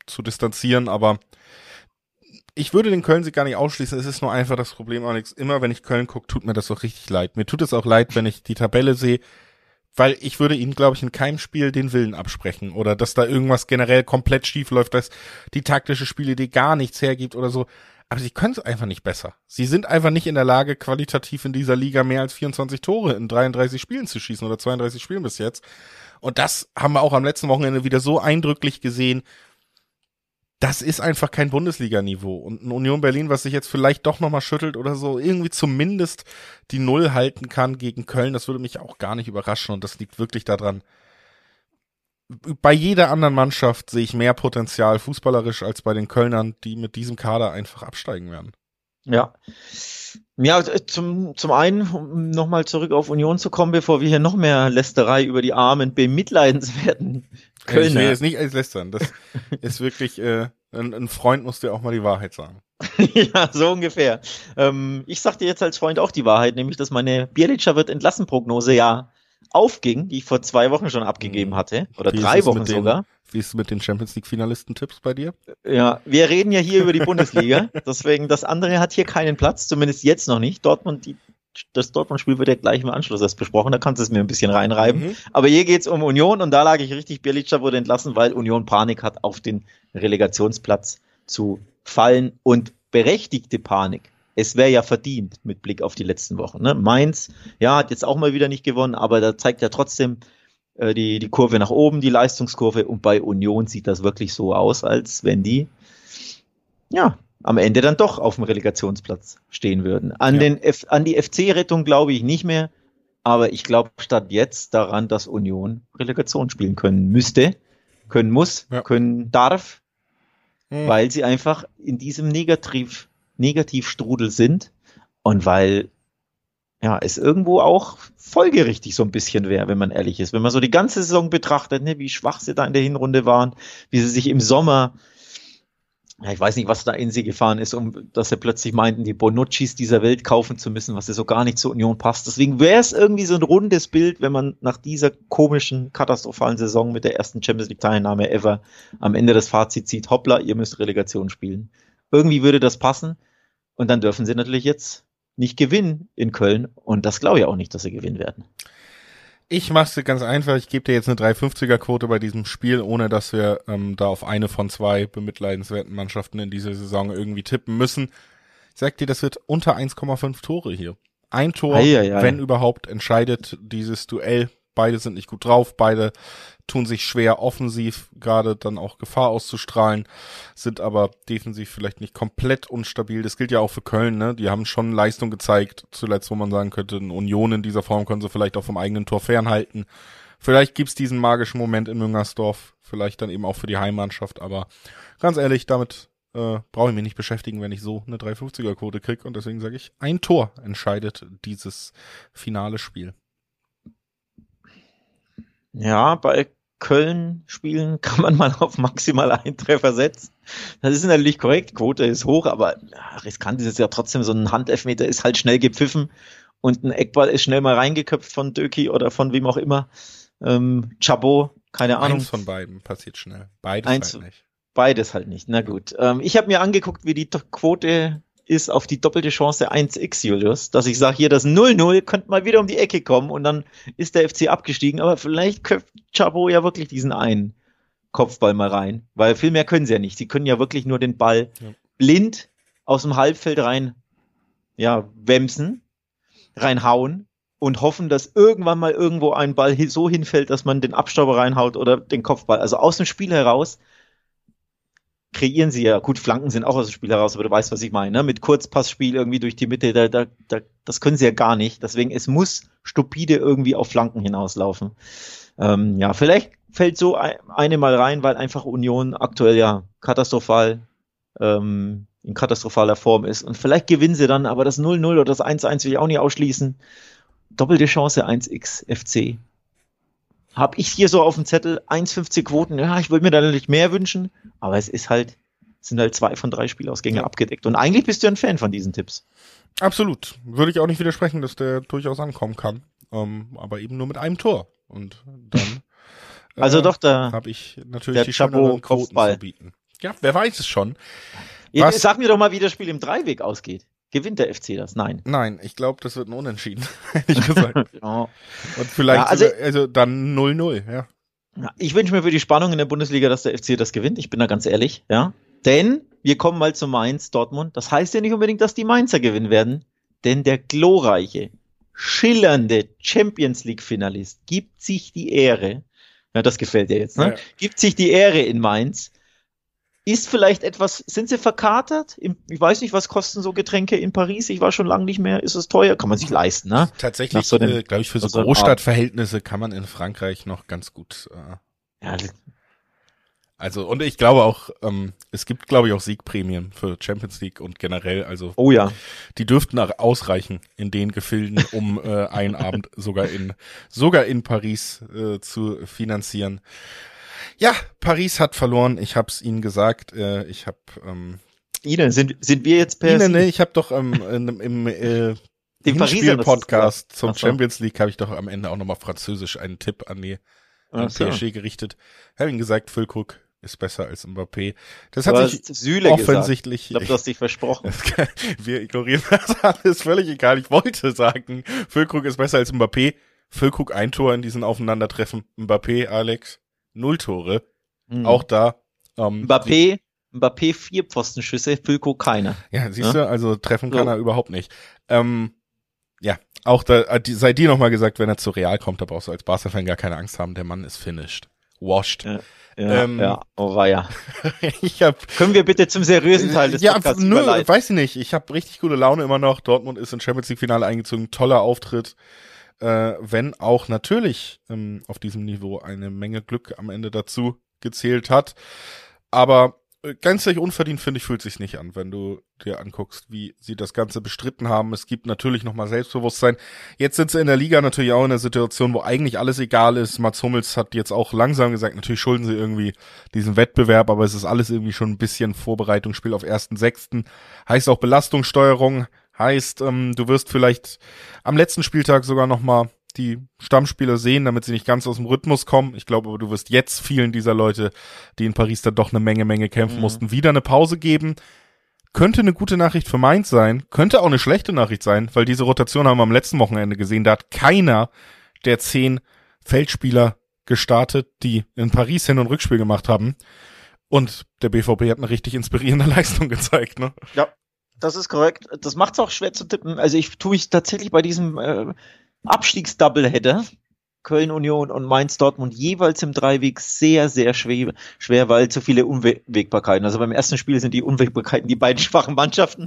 Speaker 1: zu distanzieren, aber ich würde den Köln-Sieg gar nicht ausschließen. Es ist nur einfach das Problem, Alex. Immer wenn ich Köln gucke, tut mir das so richtig leid. Mir tut es auch leid, wenn ich die Tabelle sehe, weil ich würde ihnen, glaube ich, in keinem Spiel den Willen absprechen oder dass da irgendwas generell komplett schief läuft, dass die taktische Spielidee gar nichts hergibt oder so. Aber sie können es einfach nicht besser. Sie sind einfach nicht in der Lage, qualitativ in dieser Liga mehr als vierundzwanzig Tore in dreiunddreißig Spielen zu schießen oder zweiunddreißig Spielen bis jetzt. Und das haben wir auch am letzten Wochenende wieder so eindrücklich gesehen. Das ist einfach kein Bundesliga-Niveau. Und ein Union Berlin, was sich jetzt vielleicht doch nochmal schüttelt oder so, irgendwie zumindest die Null halten kann gegen Köln, das würde mich auch gar nicht überraschen. Und das liegt wirklich daran, bei jeder anderen Mannschaft sehe ich mehr Potenzial fußballerisch als bei den Kölnern, die mit diesem Kader einfach absteigen werden.
Speaker 2: Ja. Ja, zum, zum einen, um nochmal zurück auf Union zu kommen, bevor wir hier noch mehr Lästerei über die armen, bemitleidenswerten Kölner.
Speaker 1: Ich will jetzt nicht als lästern, das ist wirklich, äh, ein, ein Freund muss dir auch mal die Wahrheit sagen.
Speaker 2: Ja, so ungefähr. Ähm, ich sag dir jetzt als Freund auch die Wahrheit, nämlich, dass meine Bjelica wird entlassen Prognose ja aufging, die ich vor zwei Wochen schon abgegeben hatte, oder
Speaker 1: Wie
Speaker 2: drei Wochen
Speaker 1: den,
Speaker 2: sogar.
Speaker 1: Wie ist es mit den Champions League Finalisten-Tipps bei dir?
Speaker 2: Ja, wir reden ja hier über die Bundesliga, deswegen das andere hat hier keinen Platz, zumindest jetzt noch nicht. Dortmund, die, das Dortmund-Spiel wird ja gleich im Anschluss erst besprochen, da kannst du es mir ein bisschen reinreiben. Mhm. Aber hier geht's um Union und da lag ich richtig, Bjelica wurde entlassen, weil Union Panik hat, auf den Relegationsplatz zu fallen und berechtigte Panik. Es wäre ja verdient mit Blick auf die letzten Wochen. Ne? Mainz, ja, hat jetzt auch mal wieder nicht gewonnen, aber da zeigt ja trotzdem äh, die, die Kurve nach oben, die Leistungskurve. Und bei Union sieht das wirklich so aus, als wenn die ja am Ende dann doch auf dem Relegationsplatz stehen würden. An, ja. den F- an die F C-Rettung glaube ich nicht mehr, aber ich glaube statt jetzt daran, dass Union Relegation spielen können müsste, können muss, ja. können darf, hm. weil sie einfach in diesem Negativ Negativstrudel sind und weil ja es irgendwo auch folgerichtig so ein bisschen wäre, wenn man ehrlich ist. Wenn man so die ganze Saison betrachtet, ne, wie schwach sie da in der Hinrunde waren, wie sie sich im Sommer, ja, ich weiß nicht, was da in sie gefahren ist, um dass sie plötzlich meinten, die Bonuccis dieser Welt kaufen zu müssen, was ja so gar nicht zur Union passt. Deswegen wäre es irgendwie so ein rundes Bild, wenn man nach dieser komischen, katastrophalen Saison mit der ersten Champions League Teilnahme ever am Ende das Fazit zieht, hoppla, ihr müsst Relegation spielen. Irgendwie würde das passen und dann dürfen sie natürlich jetzt nicht gewinnen in Köln und das glaube ich auch nicht, dass sie gewinnen werden.
Speaker 1: Ich mach's dir ganz einfach, ich gebe dir jetzt eine drei fünfziger Quote bei diesem Spiel, ohne dass wir ähm, da auf eine von zwei bemitleidenswerten Mannschaften in dieser Saison irgendwie tippen müssen. Ich sag dir, das wird unter eins Komma fünf Tore hier. Ein Tor, ei, ei, ei. wenn überhaupt, entscheidet dieses Duell. Beide sind nicht gut drauf, beide tun sich schwer offensiv, gerade dann auch Gefahr auszustrahlen, sind aber defensiv vielleicht nicht komplett unstabil. Das gilt ja auch für Köln, ne? Die haben schon Leistung gezeigt, zuletzt, wo man sagen könnte, eine Union in dieser Form können sie vielleicht auch vom eigenen Tor fernhalten. Vielleicht gibt's diesen magischen Moment in Müngersdorf, vielleicht dann eben auch für die Heimmannschaft, aber ganz ehrlich, damit äh, brauche ich mich nicht beschäftigen, wenn ich so eine drei fünfziger Quote kriege und deswegen sage ich, ein Tor entscheidet dieses finale Spiel.
Speaker 2: Ja, bei Köln-Spielen kann man mal auf maximal einen Treffer setzen. Das ist natürlich korrekt, Quote ist hoch, aber ja, riskant ist es ja trotzdem, so ein Handelfmeter ist halt schnell gepfiffen und ein Eckball ist schnell mal reingeköpft von Döki oder von wem auch immer. Ähm, Chabot, keine Ahnung.
Speaker 1: Eins von beiden passiert schnell, beides
Speaker 2: Eins,
Speaker 1: halt nicht.
Speaker 2: Beides halt nicht, na gut. Ähm, ich habe mir angeguckt, wie die Quote ist auf die doppelte Chance eins x, Julius, dass ich sage, hier das null null könnte mal wieder um die Ecke kommen und dann ist der F C abgestiegen, aber vielleicht köpft Chabot ja wirklich diesen einen Kopfball mal rein, weil viel mehr können sie ja nicht. Sie können ja wirklich nur den Ball ja. blind aus dem Halbfeld rein, ja, wemsen, reinhauen und hoffen, dass irgendwann mal irgendwo ein Ball so hinfällt, dass man den Abstauber reinhaut oder den Kopfball. Also aus dem Spiel heraus kreieren sie ja, gut, Flanken sind auch aus dem Spiel heraus, aber du weißt, was ich meine, ne? Mit Kurzpassspiel irgendwie durch die Mitte, da, da, da, das können sie ja gar nicht. Deswegen, es muss stupide irgendwie auf Flanken hinauslaufen. Ähm, ja, vielleicht fällt so ein, eine mal rein, weil einfach Union aktuell ja katastrophal, ähm, in katastrophaler Form ist. Und vielleicht gewinnen sie dann, aber das null null oder das eins eins will ich auch nicht ausschließen. Doppelte Chance eins x F C. Hab ich hier so auf dem Zettel eins Komma fünfzig Quoten, ja, ich würde mir da natürlich mehr wünschen, aber es ist halt, sind halt zwei von drei Spielausgänge ja. abgedeckt. Und eigentlich bist du ein Fan von diesen Tipps.
Speaker 1: Absolut. Würde ich auch nicht widersprechen, dass der durchaus ankommen kann. Ähm, aber eben nur mit einem Tor. Und dann
Speaker 2: also äh, doch, da
Speaker 1: habe ich natürlich die
Speaker 2: schöneren
Speaker 1: Quoten zu bieten. Ja, wer weiß es schon.
Speaker 2: Was? Sag mir doch mal, wie das Spiel im Dreiweg ausgeht. Gewinnt der F C das? Nein.
Speaker 1: Nein, ich glaube, das wird ein Unentschieden, ehrlich gesagt.
Speaker 2: Ja.
Speaker 1: Und vielleicht
Speaker 2: ja, also,
Speaker 1: sogar, also dann null null, ja.
Speaker 2: Ich wünsche mir für die Spannung in der Bundesliga, dass der F C das gewinnt. Ich bin da ganz ehrlich, ja. Denn wir kommen mal zu Mainz, Dortmund. Das heißt ja nicht unbedingt, dass die Mainzer gewinnen werden. Denn der glorreiche, schillernde Champions League-Finalist gibt sich die Ehre, ja, das gefällt dir jetzt, ne? Ja. Gibt sich die Ehre in Mainz. Ist vielleicht etwas, sind sie verkatert? Ich weiß nicht, was kosten so Getränke in Paris? Ich war schon lange nicht mehr. Ist es teuer? Kann man sich leisten, ne?
Speaker 1: Tatsächlich, so äh, glaube ich, für so Großstadtverhältnisse kann man in Frankreich noch ganz gut. Äh, ja. Also, und ich glaube auch, ähm, es gibt, glaube ich, auch Siegprämien für Champions League und generell. Also,
Speaker 2: oh ja.
Speaker 1: Die dürften auch ausreichen in den Gefilden, um äh, einen Abend sogar in, sogar in Paris äh, zu finanzieren. Ja, Paris hat verloren. Ich hab's Ihnen gesagt. Äh, ich hab ähm,
Speaker 2: Ihnen sind sind wir jetzt per
Speaker 1: Ihnen, ne? Ich habe doch ähm, im, im äh, Hinspiel-Podcast zum Ach so. Champions League habe ich doch am Ende auch nochmal französisch einen Tipp an die an so. P S G gerichtet. Habe Ihnen gesagt, Füllkrug ist besser als Mbappé. Das hat sich
Speaker 2: Süle
Speaker 1: offensichtlich.
Speaker 2: Gesagt. Ich glaube, du hast dich versprochen.
Speaker 1: Kann, wir ignorieren das alles völlig egal. Ich wollte sagen, Füllkrug ist besser als Mbappé. Füllkrug ein Tor in diesen Aufeinandertreffen. Mbappé, Alex. Null Tore, hm. auch da.
Speaker 2: Ähm, Mbappé, Mbappé vier Pfostenschüsse, Füllkrug keine.
Speaker 1: Ja, siehst ja? du, also treffen kann so. er überhaupt nicht. Ähm, ja, auch da sei dir nochmal gesagt, wenn er zu Real kommt, da brauchst du als Barca-Fan gar keine Angst haben, der Mann ist finished. Washed.
Speaker 2: Ja, ja, ähm, ja. oh weia.
Speaker 1: ich hab,
Speaker 2: Können wir bitte zum seriösen Teil des
Speaker 1: ja,
Speaker 2: Podcasts
Speaker 1: nö,
Speaker 2: überleiten?
Speaker 1: Weiß ich nicht, ich habe richtig gute Laune immer noch. Dortmund ist ins Champions League-Finale eingezogen, toller Auftritt. Äh, wenn auch natürlich ähm, auf diesem Niveau eine Menge Glück am Ende dazu gezählt hat. Aber äh, gänzlich unverdient, finde ich, fühlt sich's nicht an, wenn du dir anguckst, wie sie das Ganze bestritten haben. Es gibt natürlich nochmal Selbstbewusstsein. Jetzt sind sie in der Liga natürlich auch in einer Situation, wo eigentlich alles egal ist. Mats Hummels hat jetzt auch langsam gesagt, natürlich schulden sie irgendwie diesen Wettbewerb, aber es ist alles irgendwie schon ein bisschen Vorbereitungsspiel auf ersten sechsten Heißt auch Belastungssteuerung. Heißt, ähm, du wirst vielleicht am letzten Spieltag sogar nochmal die Stammspieler sehen, damit sie nicht ganz aus dem Rhythmus kommen. Ich glaube aber, du wirst jetzt vielen dieser Leute, die in Paris dann doch eine Menge, Menge kämpfen mhm. mussten, wieder eine Pause geben. Könnte eine gute Nachricht für Mainz sein, könnte auch eine schlechte Nachricht sein, weil diese Rotation haben wir am letzten Wochenende gesehen. Da hat keiner der zehn Feldspieler gestartet, die in Paris Hin- und Rückspiel gemacht haben. Und der B V B hat eine richtig inspirierende Leistung gezeigt, ne?
Speaker 2: Ja. Das ist korrekt. Das macht es auch schwer zu tippen. Also ich tue mich tatsächlich bei diesem äh, Abstiegsdoubleheader Köln Union und Mainz Dortmund jeweils im Dreiweg sehr, sehr schwer, schwer, weil zu viele Unwägbarkeiten. Also beim ersten Spiel sind die Unwägbarkeiten die beiden schwachen Mannschaften.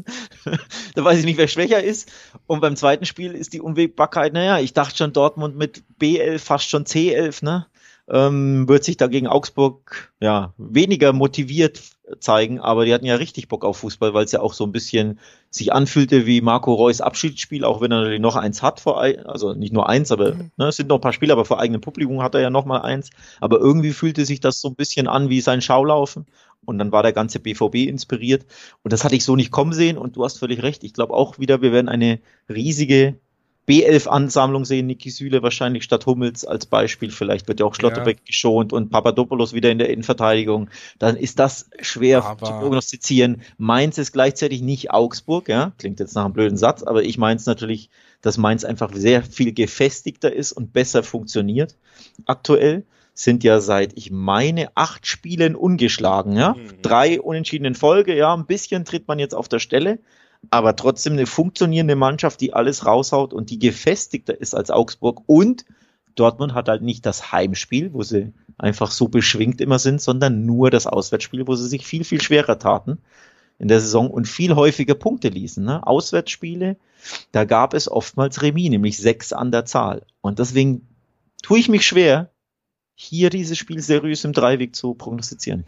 Speaker 2: Da weiß ich nicht, wer schwächer ist. Und beim zweiten Spiel ist die Unwägbarkeit, naja, ich dachte schon Dortmund mit B elf, fast schon C elf, ne? Ähm, wird sich dagegen Augsburg ja weniger motiviert zeigen, aber die hatten ja richtig Bock auf Fußball, weil es ja auch so ein bisschen sich anfühlte wie Marco Reus Abschiedsspiel, auch wenn er natürlich noch eins hat, vor also nicht nur eins, aber mhm. ne, es sind noch ein paar Spiele, aber vor eigenem Publikum hat er ja noch mal eins, aber irgendwie fühlte sich das so ein bisschen an wie sein Schaulaufen und dann war der ganze B V B inspiriert und das hatte ich so nicht kommen sehen und du hast völlig recht, ich glaube auch wieder, wir werden eine riesige B elf Ansammlung sehen, Niki Süle wahrscheinlich statt Hummels als Beispiel, vielleicht wird ja auch Schlotterbeck ja. geschont und Papadopoulos wieder in der Innenverteidigung, dann ist das schwer aber zu prognostizieren. Mainz ist gleichzeitig nicht Augsburg, ja, klingt jetzt nach einem blöden Satz, aber ich meine es natürlich, dass Mainz einfach sehr viel gefestigter ist und besser funktioniert. Aktuell sind ja seit, ich meine, acht Spielen ungeschlagen, ja, mhm. drei unentschieden in Folge, ja, ein bisschen tritt man jetzt auf der Stelle, aber trotzdem eine funktionierende Mannschaft, die alles raushaut und die gefestigter ist als Augsburg. Und Dortmund hat halt nicht das Heimspiel, wo sie einfach so beschwingt immer sind, sondern nur das Auswärtsspiel, wo sie sich viel, viel schwerer taten in der Saison und viel häufiger Punkte ließen. Ne? Auswärtsspiele, da gab es oftmals Remis, nämlich sechs an der Zahl. Und deswegen tue ich mich schwer, hier dieses Spiel seriös im Dreiweg zu prognostizieren.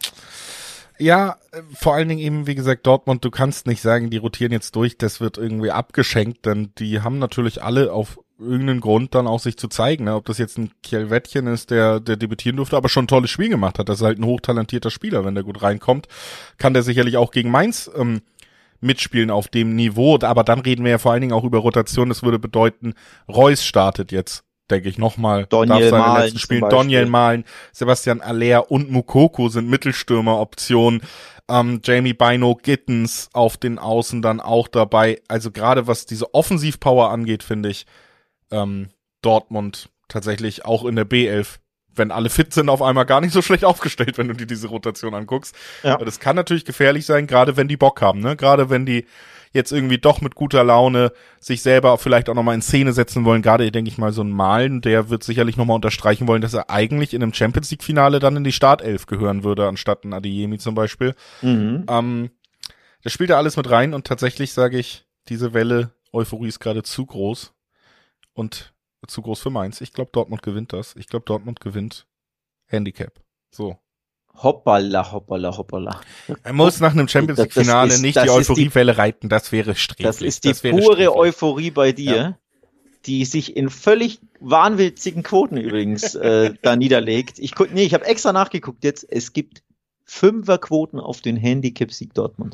Speaker 1: Ja, vor allen Dingen eben, wie gesagt, Dortmund, du kannst nicht sagen, die rotieren jetzt durch, das wird irgendwie abgeschenkt, denn die haben natürlich alle auf irgendeinen Grund dann auch sich zu zeigen, ne? Ob das jetzt ein Kjellwettchen ist, der der debütieren durfte, aber schon ein tolles Spiel gemacht hat. Das ist halt ein hochtalentierter Spieler, wenn der gut reinkommt, kann der sicherlich auch gegen Mainz ähm, mitspielen auf dem Niveau, aber dann reden wir ja vor allen Dingen auch über Rotation, das würde bedeuten, Reus startet jetzt, denke ich, nochmal, darf seine letzten Spiele, Doniel Malen, Sebastian Aller und Moukoko sind Mittelstürmer-Optionen. Ähm, Jamie Bino, Gittens auf den Außen dann auch dabei. Also gerade was diese Offensivpower angeht, finde ich ähm, Dortmund tatsächlich auch in der B elf, wenn alle fit sind, auf einmal gar nicht so schlecht aufgestellt, wenn du dir diese Rotation anguckst.
Speaker 2: Ja.
Speaker 1: Das kann natürlich gefährlich sein, gerade wenn die Bock haben, ne? Gerade wenn die jetzt irgendwie doch mit guter Laune sich selber vielleicht auch nochmal in Szene setzen wollen. Gerade, denke ich mal, so ein Malen, der wird sicherlich nochmal unterstreichen wollen, dass er eigentlich in einem Champions-League-Finale dann in die Startelf gehören würde, anstatt ein Adeyemi zum Beispiel.
Speaker 2: Mhm.
Speaker 1: Ähm, das spielt da alles mit rein und tatsächlich sage ich, diese Welle Euphorie ist gerade zu groß und zu groß für Mainz. Ich glaube, Dortmund gewinnt das. Ich glaube, Dortmund gewinnt Handicap. So.
Speaker 2: Hoppala, hoppala, hoppala.
Speaker 1: Er muss nach einem Champions League Finale
Speaker 2: ist,
Speaker 1: nicht die Euphoriewelle reiten, das wäre sträflich.
Speaker 2: Das ist die
Speaker 1: das
Speaker 2: pure
Speaker 1: sträflich.
Speaker 2: Euphorie bei dir,
Speaker 1: Ja.
Speaker 2: die sich in völlig wahnwitzigen Quoten übrigens äh, da niederlegt. Ich, gu- nee, ich habe extra nachgeguckt jetzt. Es gibt Fünferquoten auf den Handicap-Sieg Dortmund.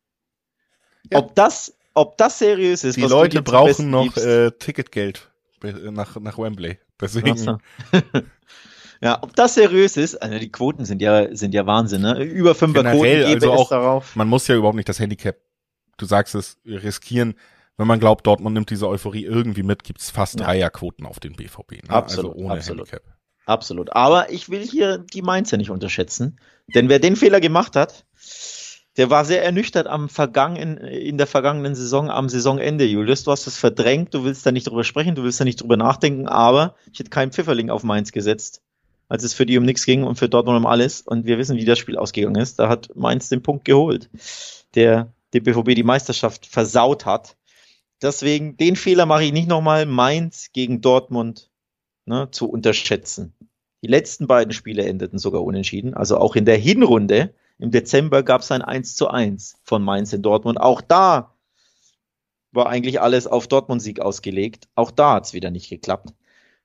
Speaker 1: Ja.
Speaker 2: Ob das, ob das seriös ist,
Speaker 1: Die
Speaker 2: was du
Speaker 1: Leute
Speaker 2: dir zum
Speaker 1: brauchen
Speaker 2: Besten
Speaker 1: noch
Speaker 2: gibst.
Speaker 1: äh, Ticketgeld nach, nach Wembley. Deswegen.
Speaker 2: Ach so. Ja, ob das seriös ist, also die Quoten sind ja, sind ja Wahnsinn, ne? Über Fünferquoten
Speaker 1: Generell,
Speaker 2: gäbe
Speaker 1: also
Speaker 2: es
Speaker 1: auch,
Speaker 2: darauf.
Speaker 1: man muss ja überhaupt nicht das Handicap, du sagst es, riskieren. Wenn man glaubt, Dortmund nimmt diese Euphorie irgendwie mit, gibt's fast
Speaker 2: Ja.
Speaker 1: Dreierquoten auf den B V B. Ne?
Speaker 2: Absolut,
Speaker 1: also ohne
Speaker 2: absolut.
Speaker 1: Handicap.
Speaker 2: Absolut. Aber ich will hier die Mainzer nicht unterschätzen. Denn wer den Fehler gemacht hat, der war sehr ernüchtert am vergangenen, in der vergangenen Saison, am Saisonende, Julius. Du hast das verdrängt, du willst da nicht drüber sprechen, du willst da nicht drüber nachdenken, aber ich hätte keinen Pfifferling auf Mainz gesetzt, als es für die um nichts ging und für Dortmund um alles. Und wir wissen, wie das Spiel ausgegangen ist. Da hat Mainz den Punkt geholt, der dem B V B die Meisterschaft versaut hat. Deswegen, den Fehler mache ich nicht nochmal, Mainz gegen Dortmund ne, zu unterschätzen. Die letzten beiden Spiele endeten sogar unentschieden. Also auch in der Hinrunde im Dezember gab es ein eins zu eins von Mainz in Dortmund. Auch da war eigentlich alles auf Dortmund-Sieg ausgelegt. Auch da hat es wieder nicht geklappt.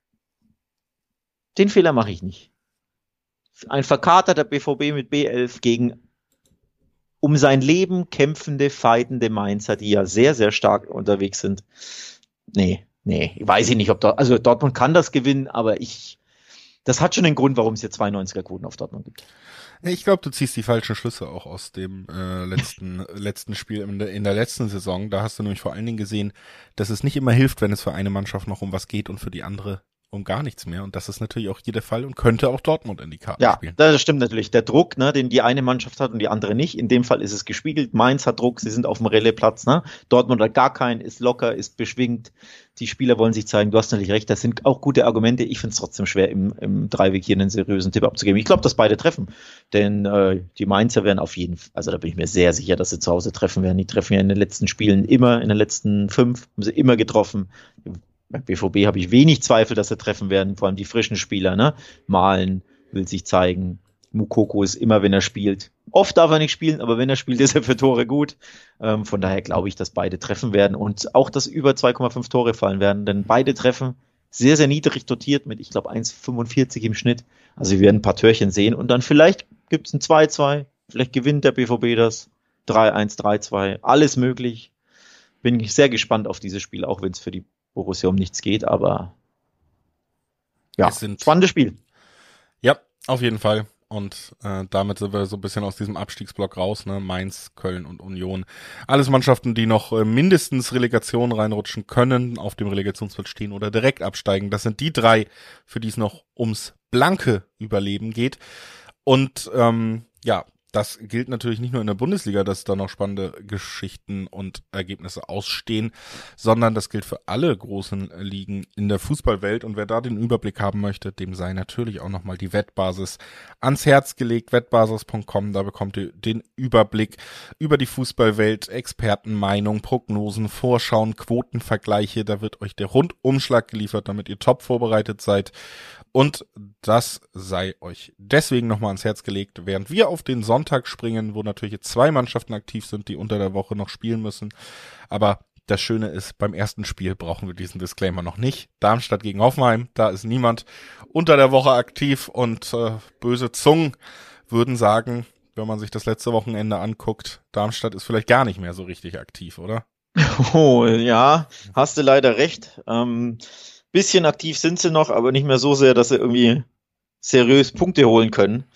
Speaker 2: Den Fehler mache ich nicht. Ein verkaterter B V B mit B elf gegen um sein Leben kämpfende, fightende Mainzer, die ja sehr, sehr stark unterwegs sind. Nee, nee, weiß ich nicht, ob da, also Dortmund kann das gewinnen, aber ich, das hat schon den Grund, warum es hier zweiundneunziger Quoten auf Dortmund gibt.
Speaker 1: Ich glaube, du ziehst die falschen Schlüsse auch aus dem äh, letzten letzten Spiel in der, in der letzten Saison. Da hast du nämlich vor allen Dingen gesehen, dass es nicht immer hilft, wenn es für eine Mannschaft noch um was geht und für die andere um gar nichts mehr. Und das ist natürlich auch hier der Fall und könnte auch Dortmund in die Karten
Speaker 2: Ja,
Speaker 1: spielen.
Speaker 2: das stimmt natürlich. Der Druck, ne, den die eine Mannschaft hat und die andere nicht. In dem Fall ist es gespiegelt. Mainz hat Druck, sie sind auf dem Rallye-Platz. Ne? Dortmund hat gar keinen, ist locker, ist beschwingt. Die Spieler wollen sich zeigen. Du hast natürlich recht, das sind auch gute Argumente. Ich finde es trotzdem schwer, im, im Dreiweg hier einen seriösen Tipp abzugeben. Ich glaube, dass beide treffen. Denn äh, die Mainzer werden auf jeden Fall, also da bin ich mir sehr sicher, dass sie zu Hause treffen werden. Die treffen ja in den letzten Spielen immer, in den letzten fünf, haben sie immer getroffen. Beim B V B habe ich wenig Zweifel, dass sie treffen werden, vor allem die frischen Spieler, ne? Malen will sich zeigen. Mukoko ist immer, wenn er spielt. Oft darf er nicht spielen, aber wenn er spielt, ist er für Tore gut. Ähm, von daher glaube ich, dass beide treffen werden und auch, dass über zwei Komma fünf Tore fallen werden, denn beide treffen sehr, sehr niedrig dotiert mit, ich glaube, eins Komma fünfundvierzig im Schnitt. Also wir werden ein paar Törchen sehen und dann vielleicht gibt es ein zwei zwei, vielleicht gewinnt der B V B das drei eins, drei zwei, alles möglich. Bin ich sehr gespannt auf dieses Spiel, auch wenn es für die Borussia um nichts geht, aber ja, spannendes Spiel.
Speaker 1: Ja, auf jeden Fall. Und äh, damit sind wir so ein bisschen aus diesem Abstiegsblock raus, ne? Mainz, Köln und Union. Alles Mannschaften, die noch äh, mindestens Relegation reinrutschen können, auf dem Relegationsplatz stehen oder direkt absteigen. Das sind die drei, für die es noch ums blanke Überleben geht. Und ähm, ja, das gilt natürlich nicht nur in der Bundesliga, dass da noch spannende Geschichten und Ergebnisse ausstehen, sondern das gilt für alle großen Ligen in der Fußballwelt. Und wer da den Überblick haben möchte, dem sei natürlich auch nochmal die Wettbasis ans Herz gelegt. wettbasis punkt com, da bekommt ihr den Überblick über die Fußballwelt, Expertenmeinung, Prognosen, Vorschauen, Quotenvergleiche. Da wird euch der Rundumschlag geliefert, damit ihr top vorbereitet seid. Und das sei euch deswegen nochmal ans Herz gelegt, während wir auf den Sonntag springen, wo natürlich jetzt zwei Mannschaften aktiv sind, die unter der Woche noch spielen müssen. Aber das Schöne ist, beim ersten Spiel brauchen wir diesen Disclaimer noch nicht. Darmstadt gegen Hoffenheim, da ist niemand unter der Woche aktiv und äh, böse Zungen würden sagen, wenn man sich das letzte Wochenende anguckt, Darmstadt ist vielleicht gar nicht mehr so richtig aktiv, oder?
Speaker 2: Oh, ja, hast du leider recht. Ähm, bisschen aktiv sind sie noch, aber nicht mehr so sehr, dass sie irgendwie seriös Punkte holen können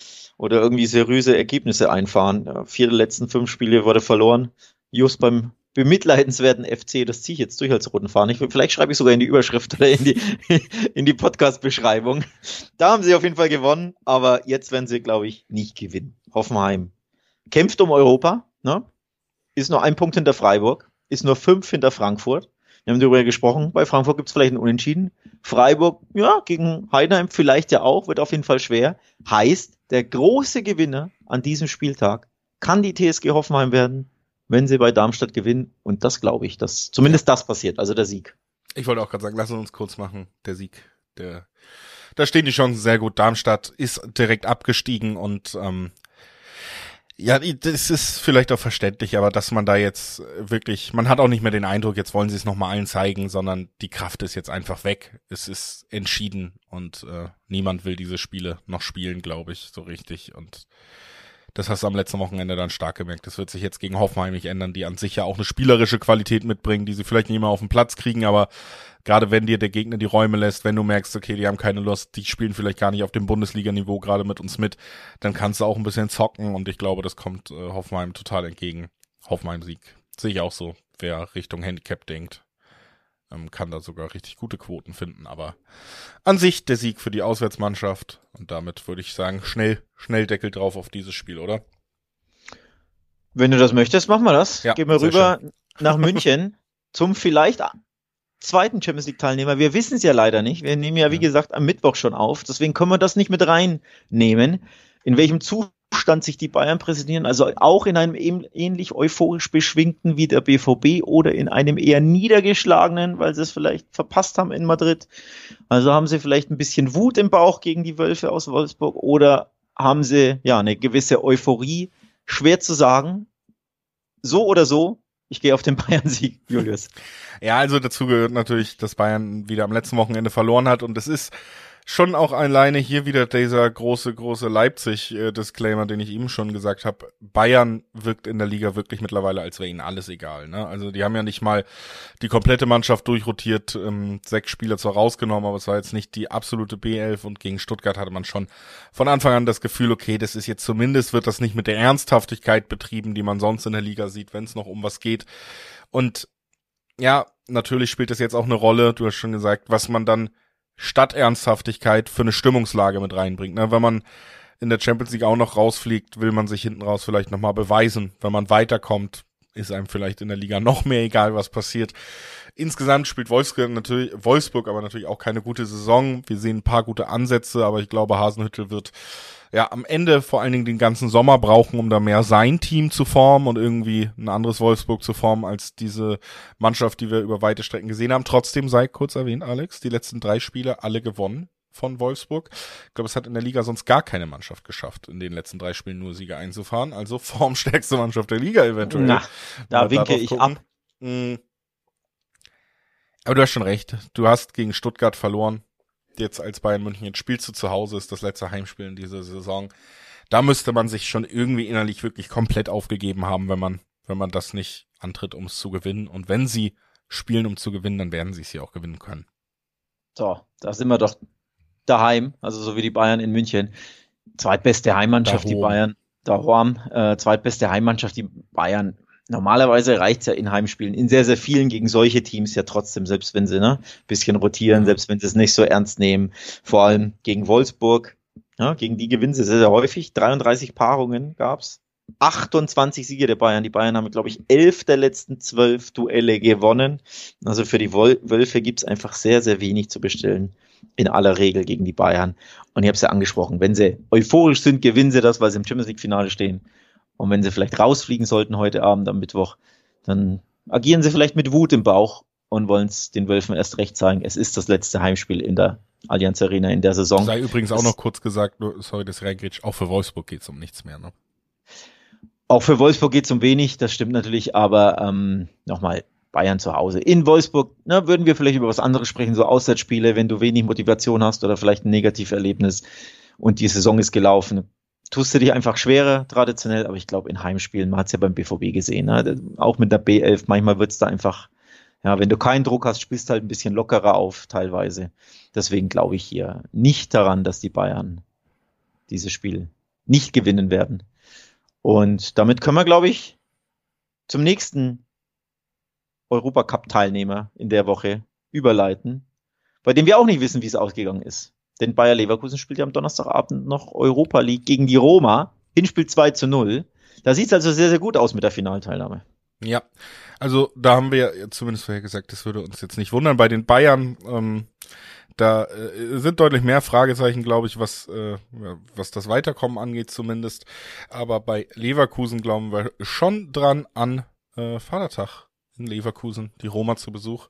Speaker 2: oder irgendwie seriöse Ergebnisse einfahren. Ja, vier der letzten fünf Spiele wurde verloren. Just beim bemitleidenswerten F C, das ziehe ich jetzt durch als roten Faden. Ich, vielleicht schreibe ich sogar in die Überschrift oder in die, in die Podcast-Beschreibung. Da haben sie auf jeden Fall gewonnen, aber jetzt werden sie, glaube ich, nicht gewinnen. Hoffenheim kämpft um Europa, ne? Ist nur ein Punkt hinter Freiburg, ist nur fünf hinter Frankfurt. Wir haben darüber gesprochen, bei Frankfurt gibt es vielleicht einen Unentschieden. Freiburg, ja, gegen Heidenheim vielleicht ja auch, wird auf jeden Fall schwer. Heißt, der große Gewinner an diesem Spieltag kann die T S G Hoffenheim werden, wenn sie bei Darmstadt gewinnen. Und das glaube ich, dass zumindest das passiert, also der Sieg.
Speaker 1: Ich wollte auch gerade sagen, lassen wir uns kurz machen. Der Sieg, der, da stehen die Chancen sehr gut. Darmstadt ist direkt abgestiegen und ähm, ja, das ist vielleicht auch verständlich, aber dass man da jetzt wirklich, man hat auch nicht mehr den Eindruck, jetzt wollen sie es nochmal allen zeigen, sondern die Kraft ist jetzt einfach weg. Es ist entschieden und äh, niemand will diese Spiele noch spielen, glaube ich, so richtig. Und das hast du am letzten Wochenende dann stark gemerkt. Das wird sich jetzt gegen Hoffenheim nicht ändern, die an sich ja auch eine spielerische Qualität mitbringen, die sie vielleicht nicht mehr auf den Platz kriegen, aber gerade wenn dir der Gegner die Räume lässt, wenn du merkst, okay, die haben keine Lust, die spielen vielleicht gar nicht auf dem Bundesliga-Niveau gerade mit uns mit, dann kannst du auch ein bisschen zocken und ich glaube, das kommt äh, Hoffenheim total entgegen. Hoffenheim-Sieg. Sehe ich auch so. Wer Richtung Handicap denkt, ähm, kann da sogar richtig gute Quoten finden, aber an sich der Sieg für die Auswärtsmannschaft und damit würde ich sagen, schnell, schnell Deckel drauf auf dieses Spiel, oder?
Speaker 2: Wenn du das möchtest, machen wir das.
Speaker 1: Ja,
Speaker 2: Gehen wir rüber
Speaker 1: schön.
Speaker 2: nach München zum vielleicht zweiten Champions League Teilnehmer. Wir wissen es ja leider nicht. Wir nehmen ja, wie gesagt, am Mittwoch schon auf. Deswegen können wir das nicht mit reinnehmen. In welchem Zustand sich die Bayern präsentieren. Also auch in einem ähnlich euphorisch beschwingten wie der B V B oder in einem eher niedergeschlagenen, weil sie es vielleicht verpasst haben in Madrid. Also haben sie vielleicht ein bisschen Wut im Bauch gegen die Wölfe aus Wolfsburg oder haben sie ja eine gewisse Euphorie. Schwer zu sagen. So oder so. Ich gehe auf den Bayern-Sieg, Julius.
Speaker 1: Ja, also dazu gehört natürlich, dass Bayern wieder am letzten Wochenende verloren hat und es ist schon auch alleine hier wieder dieser große, große Leipzig-Disclaimer, den ich eben schon gesagt habe. Bayern wirkt in der Liga wirklich mittlerweile, als wäre ihnen alles egal, ne? Also die haben ja nicht mal die komplette Mannschaft durchrotiert, ähm, sechs Spieler zwar rausgenommen, aber es war jetzt nicht die absolute B elf und gegen Stuttgart hatte man schon von Anfang an das Gefühl, okay, das ist jetzt zumindest, wird das nicht mit der Ernsthaftigkeit betrieben, die man sonst in der Liga sieht, wenn es noch um was geht. Und ja, natürlich spielt das jetzt auch eine Rolle, du hast schon gesagt, was man dann statt Ernsthaftigkeit für eine Stimmungslage mit reinbringt. Ne? Wenn man in der Champions League auch noch rausfliegt, will man sich hinten raus vielleicht nochmal beweisen. Wenn man weiterkommt, ist einem vielleicht in der Liga noch mehr egal, was passiert. Insgesamt spielt Wolfsburg natürlich, Wolfsburg aber natürlich auch keine gute Saison. Wir sehen ein paar gute Ansätze, aber ich glaube, Hasenhüttl wird ja am Ende vor allen Dingen den ganzen Sommer brauchen, um da mehr sein Team zu formen und irgendwie ein anderes Wolfsburg zu formen als diese Mannschaft, die wir über weite Strecken gesehen haben. Trotzdem sei kurz erwähnt, Alex, die letzten drei Spiele alle gewonnen von Wolfsburg. Ich glaube, es hat in der Liga sonst gar keine Mannschaft geschafft, in den letzten drei Spielen nur Siege einzufahren. Also formstärkste Mannschaft der Liga eventuell.
Speaker 2: Na, da winke ich ab.
Speaker 1: Aber du hast schon recht. Du hast gegen Stuttgart verloren. Jetzt als Bayern München, jetzt spielst du zu Hause, ist das letzte Heimspiel in dieser Saison. Da müsste man sich schon irgendwie innerlich wirklich komplett aufgegeben haben, wenn man, wenn man das nicht antritt, um es zu gewinnen. Und wenn sie spielen, um zu gewinnen, dann werden sie es ja auch gewinnen können.
Speaker 2: So, da sind wir doch daheim, also so wie die Bayern in München. Zweitbeste Heimmannschaft, die Bayern. Daheim, äh, zweitbeste Heimmannschaft, die Bayern. Normalerweise reicht's ja in Heimspielen, in sehr, sehr vielen gegen solche Teams ja trotzdem, selbst wenn sie ne bisschen rotieren, selbst wenn sie es nicht so ernst nehmen. Vor allem gegen Wolfsburg, ja, gegen die gewinnen sie sehr, sehr häufig. dreiunddreißig Paarungen gab's. achtundzwanzig Siege der Bayern. Die Bayern haben, glaube ich, elf der letzten zwölf Duelle gewonnen. Also für die Wölfe gibt's einfach sehr, sehr wenig zu bestellen. In aller Regel gegen die Bayern. Und ich habe es ja angesprochen, wenn sie euphorisch sind, gewinnen sie das, weil sie im Champions League Finale stehen. Und wenn sie vielleicht rausfliegen sollten heute Abend am Mittwoch, dann agieren sie vielleicht mit Wut im Bauch und wollen es den Wölfen erst recht zeigen. Es ist das letzte Heimspiel in der Allianz Arena in der Saison.
Speaker 1: Sei übrigens
Speaker 2: das
Speaker 1: auch noch kurz gesagt, sorry, das reingrätsch, auch für Wolfsburg geht's um nichts mehr, ne?
Speaker 2: Auch für Wolfsburg geht's um wenig, das stimmt natürlich, aber ähm, nochmal, Bayern zu Hause. In Wolfsburg, ne, würden wir vielleicht über was anderes sprechen, so Auswärtsspiele, wenn du wenig Motivation hast oder vielleicht ein Negativerlebnis und die Saison ist gelaufen. Tust du dich einfach schwerer, traditionell, aber ich glaube, in Heimspielen, man hat es ja beim B V B gesehen, ne? Auch mit der B elf, manchmal wird's da einfach, ja, wenn du keinen Druck hast, spielst halt ein bisschen lockerer auf, teilweise. Deswegen glaube ich hier nicht daran, dass die Bayern dieses Spiel nicht gewinnen werden. Und damit können wir, glaube ich, zum nächsten Europacup-Teilnehmer in der Woche überleiten, bei dem wir auch nicht wissen, wie es ausgegangen ist. Denn Bayer Leverkusen spielt ja am Donnerstagabend noch Europa League gegen die Roma. Hinspiel zwei zu null. Da sieht es also sehr, sehr gut aus mit der Finalteilnahme.
Speaker 1: Ja, also da haben wir ja zumindest vorher gesagt, das würde uns jetzt nicht wundern. Bei den Bayern, ähm, da äh, sind deutlich mehr Fragezeichen, glaube ich, was äh, was das Weiterkommen angeht zumindest. Aber bei Leverkusen glauben wir schon dran an äh, Vatertag in Leverkusen, die Roma zu Besuch.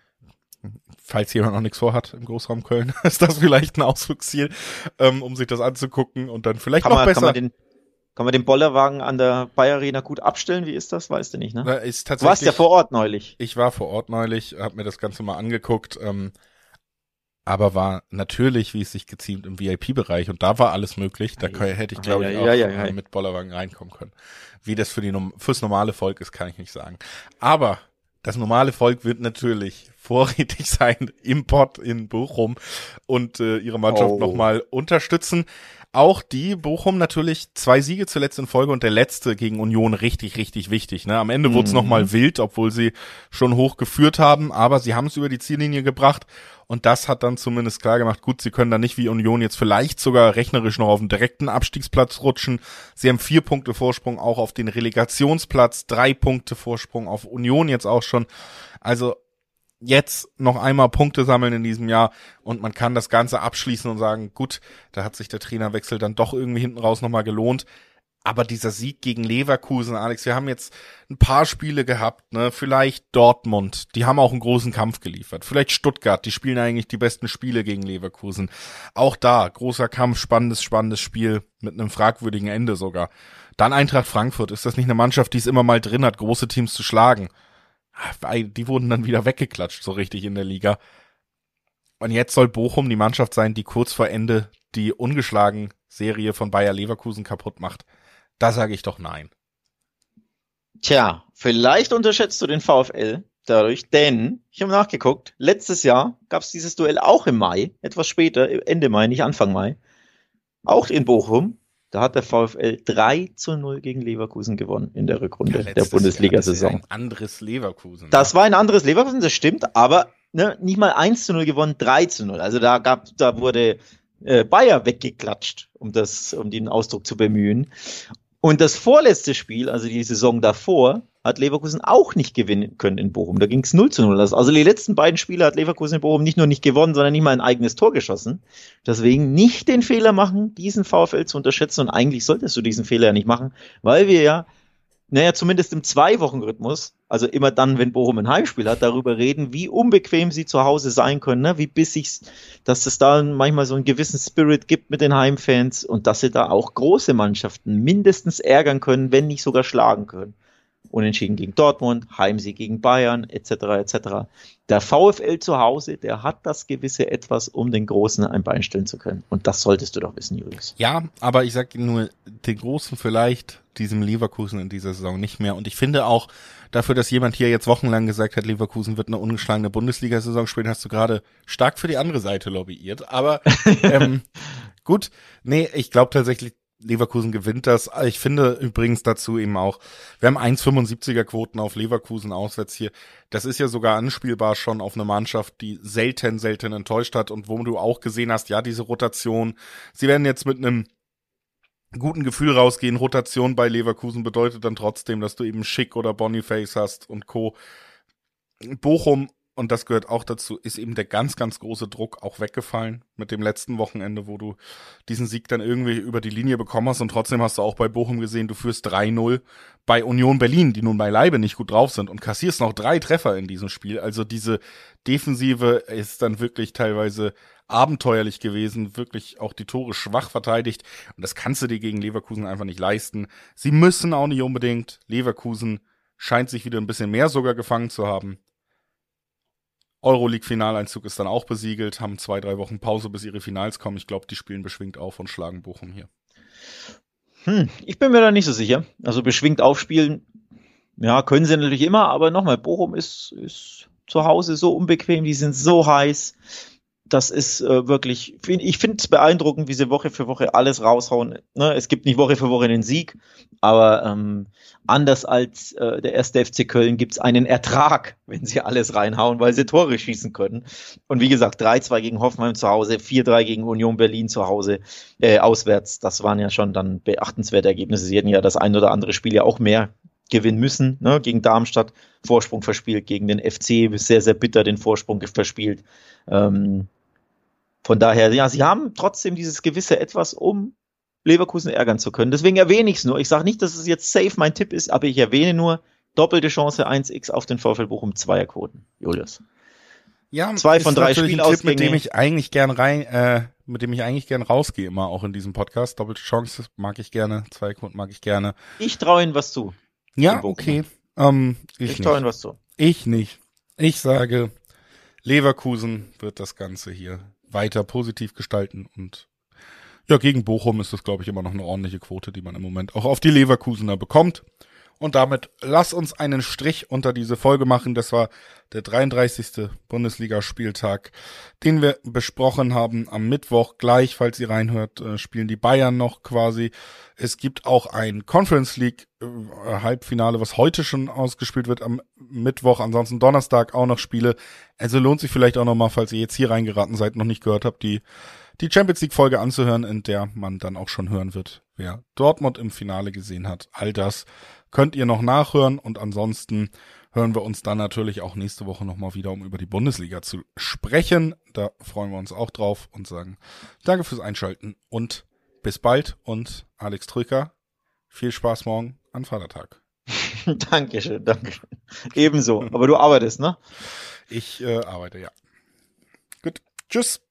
Speaker 1: Falls jemand noch nichts vorhat im Großraum Köln, ist das vielleicht ein Ausflugsziel, ähm, um sich das anzugucken und dann vielleicht
Speaker 2: kann
Speaker 1: noch
Speaker 2: man,
Speaker 1: besser.
Speaker 2: Kann man, den, kann man den Bollerwagen an der Bayer Arena gut abstellen? Wie ist das? Weißt du nicht, ne?
Speaker 1: Na, ist tatsächlich,
Speaker 2: du warst ja vor Ort neulich.
Speaker 1: Ich war vor Ort neulich, habe mir das Ganze mal angeguckt, ähm, aber war natürlich, wie es sich geziemt, im V I P-Bereich und da war alles möglich. Da ja, hätte ich, glaube ja, ich, auch ja, ja, ja. mit Bollerwagen reinkommen können. Wie das für die fürs normale Volk ist, kann ich nicht sagen. Aber das normale Volk wird natürlich vorrätig sein im Pott in Bochum und äh, ihre Mannschaft oh. nochmal unterstützen. Auch die Bochum natürlich zwei Siege zuletzt in Folge und der letzte gegen Union richtig, richtig wichtig. Ne? Am Ende mhm. wurde es nochmal wild, obwohl sie schon hoch geführt haben, aber sie haben es über die Ziellinie gebracht und das hat dann zumindest klar gemacht, gut, sie können da nicht wie Union jetzt vielleicht sogar rechnerisch noch auf den direkten Abstiegsplatz rutschen. Sie haben vier Punkte Vorsprung auch auf den Relegationsplatz, drei Punkte Vorsprung auf Union jetzt auch schon. Also jetzt noch einmal Punkte sammeln in diesem Jahr und man kann das Ganze abschließen und sagen, gut, da hat sich der Trainerwechsel dann doch irgendwie hinten raus nochmal gelohnt. Aber dieser Sieg gegen Leverkusen, Alex, wir haben jetzt ein paar Spiele gehabt, ne? Vielleicht Dortmund, die haben auch einen großen Kampf geliefert. Vielleicht Stuttgart, die spielen eigentlich die besten Spiele gegen Leverkusen. Auch da, großer Kampf, spannendes, spannendes Spiel mit einem fragwürdigen Ende sogar. Dann Eintracht Frankfurt, ist das nicht eine Mannschaft, die es immer mal drin hat, große Teams zu schlagen? Die wurden dann wieder weggeklatscht, so richtig in der Liga. Und jetzt soll Bochum die Mannschaft sein, die kurz vor Ende die ungeschlagen Serie von Bayer Leverkusen kaputt macht. Da sage ich doch nein.
Speaker 2: Tja, vielleicht unterschätzt du den VfL dadurch, denn ich habe nachgeguckt, letztes Jahr gab es dieses Duell auch im Mai, etwas später, Ende Mai, nicht Anfang Mai, auch in Bochum. Da hat der VfL drei zu null gegen Leverkusen gewonnen in der Rückrunde ja, der Bundesliga-Saison.
Speaker 1: Das war ein anderes Leverkusen.
Speaker 2: Das war ein anderes Leverkusen, das stimmt, aber ne, nicht mal eins zu null gewonnen, drei zu null. Also da gab, da wurde äh, Bayer weggeklatscht, um das, um den Ausdruck zu bemühen. Und das vorletzte Spiel, also die Saison davor, hat Leverkusen auch nicht gewinnen können in Bochum. Da ging es null zu null. Also die letzten beiden Spiele hat Leverkusen in Bochum nicht nur nicht gewonnen, sondern nicht mal ein eigenes Tor geschossen. Deswegen nicht den Fehler machen, diesen VfL zu unterschätzen. Und eigentlich solltest du diesen Fehler ja nicht machen, weil wir ja, naja, zumindest im Zwei-Wochen-Rhythmus, also immer dann, wenn Bochum ein Heimspiel hat, darüber reden, wie unbequem sie zu Hause sein können, ne? Wie bissig, dass es da manchmal so einen gewissen Spirit gibt mit den Heimfans und dass sie da auch große Mannschaften mindestens ärgern können, wenn nicht sogar schlagen können. Unentschieden gegen Dortmund, Heimsieg gegen Bayern, et cetera et cetera. Der VfL zu Hause, der hat das gewisse Etwas, um den Großen ein Bein stellen zu können. Und das solltest du doch wissen, Julius.
Speaker 1: Ja, aber ich sag dir nur, den Großen vielleicht, diesem Leverkusen in dieser Saison nicht mehr. Und ich finde auch, dafür, dass jemand hier jetzt wochenlang gesagt hat, Leverkusen wird eine ungeschlagene Bundesliga-Saison spielen, hast du gerade stark für die andere Seite lobbyiert. Aber ähm, gut, nee, ich glaube tatsächlich, Leverkusen gewinnt das. Ich finde übrigens dazu eben auch, wir haben eins Komma fünfundsiebziger Quoten auf Leverkusen auswärts hier. Das ist ja sogar anspielbar schon auf eine Mannschaft, die selten, selten enttäuscht hat und wo du auch gesehen hast, ja, diese Rotation. Sie werden jetzt mit einem guten Gefühl rausgehen. Rotation bei Leverkusen bedeutet dann trotzdem, dass du eben Schick oder Boniface hast und Co. Bochum, und das gehört auch dazu, ist eben der ganz, ganz große Druck auch weggefallen mit dem letzten Wochenende, wo du diesen Sieg dann irgendwie über die Linie bekommen hast und trotzdem hast du auch bei Bochum gesehen, du führst drei null bei Union Berlin, die nun beileibe nicht gut drauf sind und kassierst noch drei Treffer in diesem Spiel. Also diese Defensive ist dann wirklich teilweise abenteuerlich gewesen, wirklich auch die Tore schwach verteidigt und das kannst du dir gegen Leverkusen einfach nicht leisten. Sie müssen auch nicht unbedingt. Leverkusen scheint sich wieder ein bisschen mehr sogar gefangen zu haben. Euroleague-Finaleinzug ist dann auch besiegelt, haben zwei, drei Wochen Pause, bis ihre Finals kommen. Ich glaube, die spielen beschwingt auf und schlagen Bochum hier.
Speaker 2: Hm, ich bin mir da nicht so sicher. Also beschwingt aufspielen, ja, können sie natürlich immer, aber nochmal, Bochum ist, ist zu Hause so unbequem, die sind so heiß. das ist äh, wirklich, ich finde es beeindruckend, wie sie Woche für Woche alles raushauen. Ne? Es gibt nicht Woche für Woche einen Sieg, aber ähm, anders als äh, der erste F C Köln gibt es einen Ertrag, wenn sie alles reinhauen, weil sie Tore schießen können. Und wie gesagt, drei zwei gegen Hoffenheim zu Hause, vier drei gegen Union Berlin zu Hause, äh, auswärts. Das waren ja schon dann beachtenswerte Ergebnisse. Sie hätten ja das ein oder andere Spiel ja auch mehr gewinnen müssen, ne? Gegen Darmstadt Vorsprung verspielt, gegen den F C sehr, sehr bitter den Vorsprung verspielt. Ähm, Von daher, ja, sie haben trotzdem dieses gewisse Etwas, um Leverkusen ärgern zu können. Deswegen erwähne ich es nur. Ich sage nicht, dass es jetzt safe mein Tipp ist, aber ich erwähne nur doppelte Chance eins x auf den VfL Bochum Zweierquoten. Julius.
Speaker 1: Ja,
Speaker 2: Zwei von drei
Speaker 1: natürlich ein Tipp, mit dem
Speaker 2: Spielausgänge.
Speaker 1: ich eigentlich gern rein, äh, mit dem ich eigentlich gern rausgehe, immer auch in diesem Podcast. Doppelte Chance mag ich gerne, Zweierquoten mag ich gerne.
Speaker 2: Ich traue ihnen was zu.
Speaker 1: Ja, okay. Ähm, ich
Speaker 2: Ich traue
Speaker 1: nicht.
Speaker 2: ihnen was zu.
Speaker 1: Ich nicht. Ich sage, Leverkusen wird das Ganze hier weiter positiv gestalten und ja, gegen Bochum ist das, glaube ich, immer noch eine ordentliche Quote, die man im Moment auch auf die Leverkusener bekommt. Und damit lass uns einen Strich unter diese Folge machen. Das war der dreiunddreißigste Bundesligaspieltag, den wir besprochen haben. Am Mittwoch gleich, falls ihr reinhört, spielen die Bayern noch quasi. Es gibt auch ein Conference League Halbfinale, was heute schon ausgespielt wird am Mittwoch. Ansonsten Donnerstag auch noch Spiele. Also lohnt sich vielleicht auch nochmal, falls ihr jetzt hier reingeraten seid, noch nicht gehört habt, die die Champions League Folge anzuhören, in der man dann auch schon hören wird, wer Dortmund im Finale gesehen hat. All das könnt ihr noch nachhören und ansonsten hören wir uns dann natürlich auch nächste Woche nochmal wieder, um über die Bundesliga zu sprechen. Da freuen wir uns auch drauf und sagen danke fürs Einschalten und bis bald. Und Alex Trücker, viel Spaß morgen an Vatertag.
Speaker 2: Dankeschön, Dankeschön. Ebenso. Aber du arbeitest, ne?
Speaker 1: Ich äh, arbeite, ja. Gut, tschüss.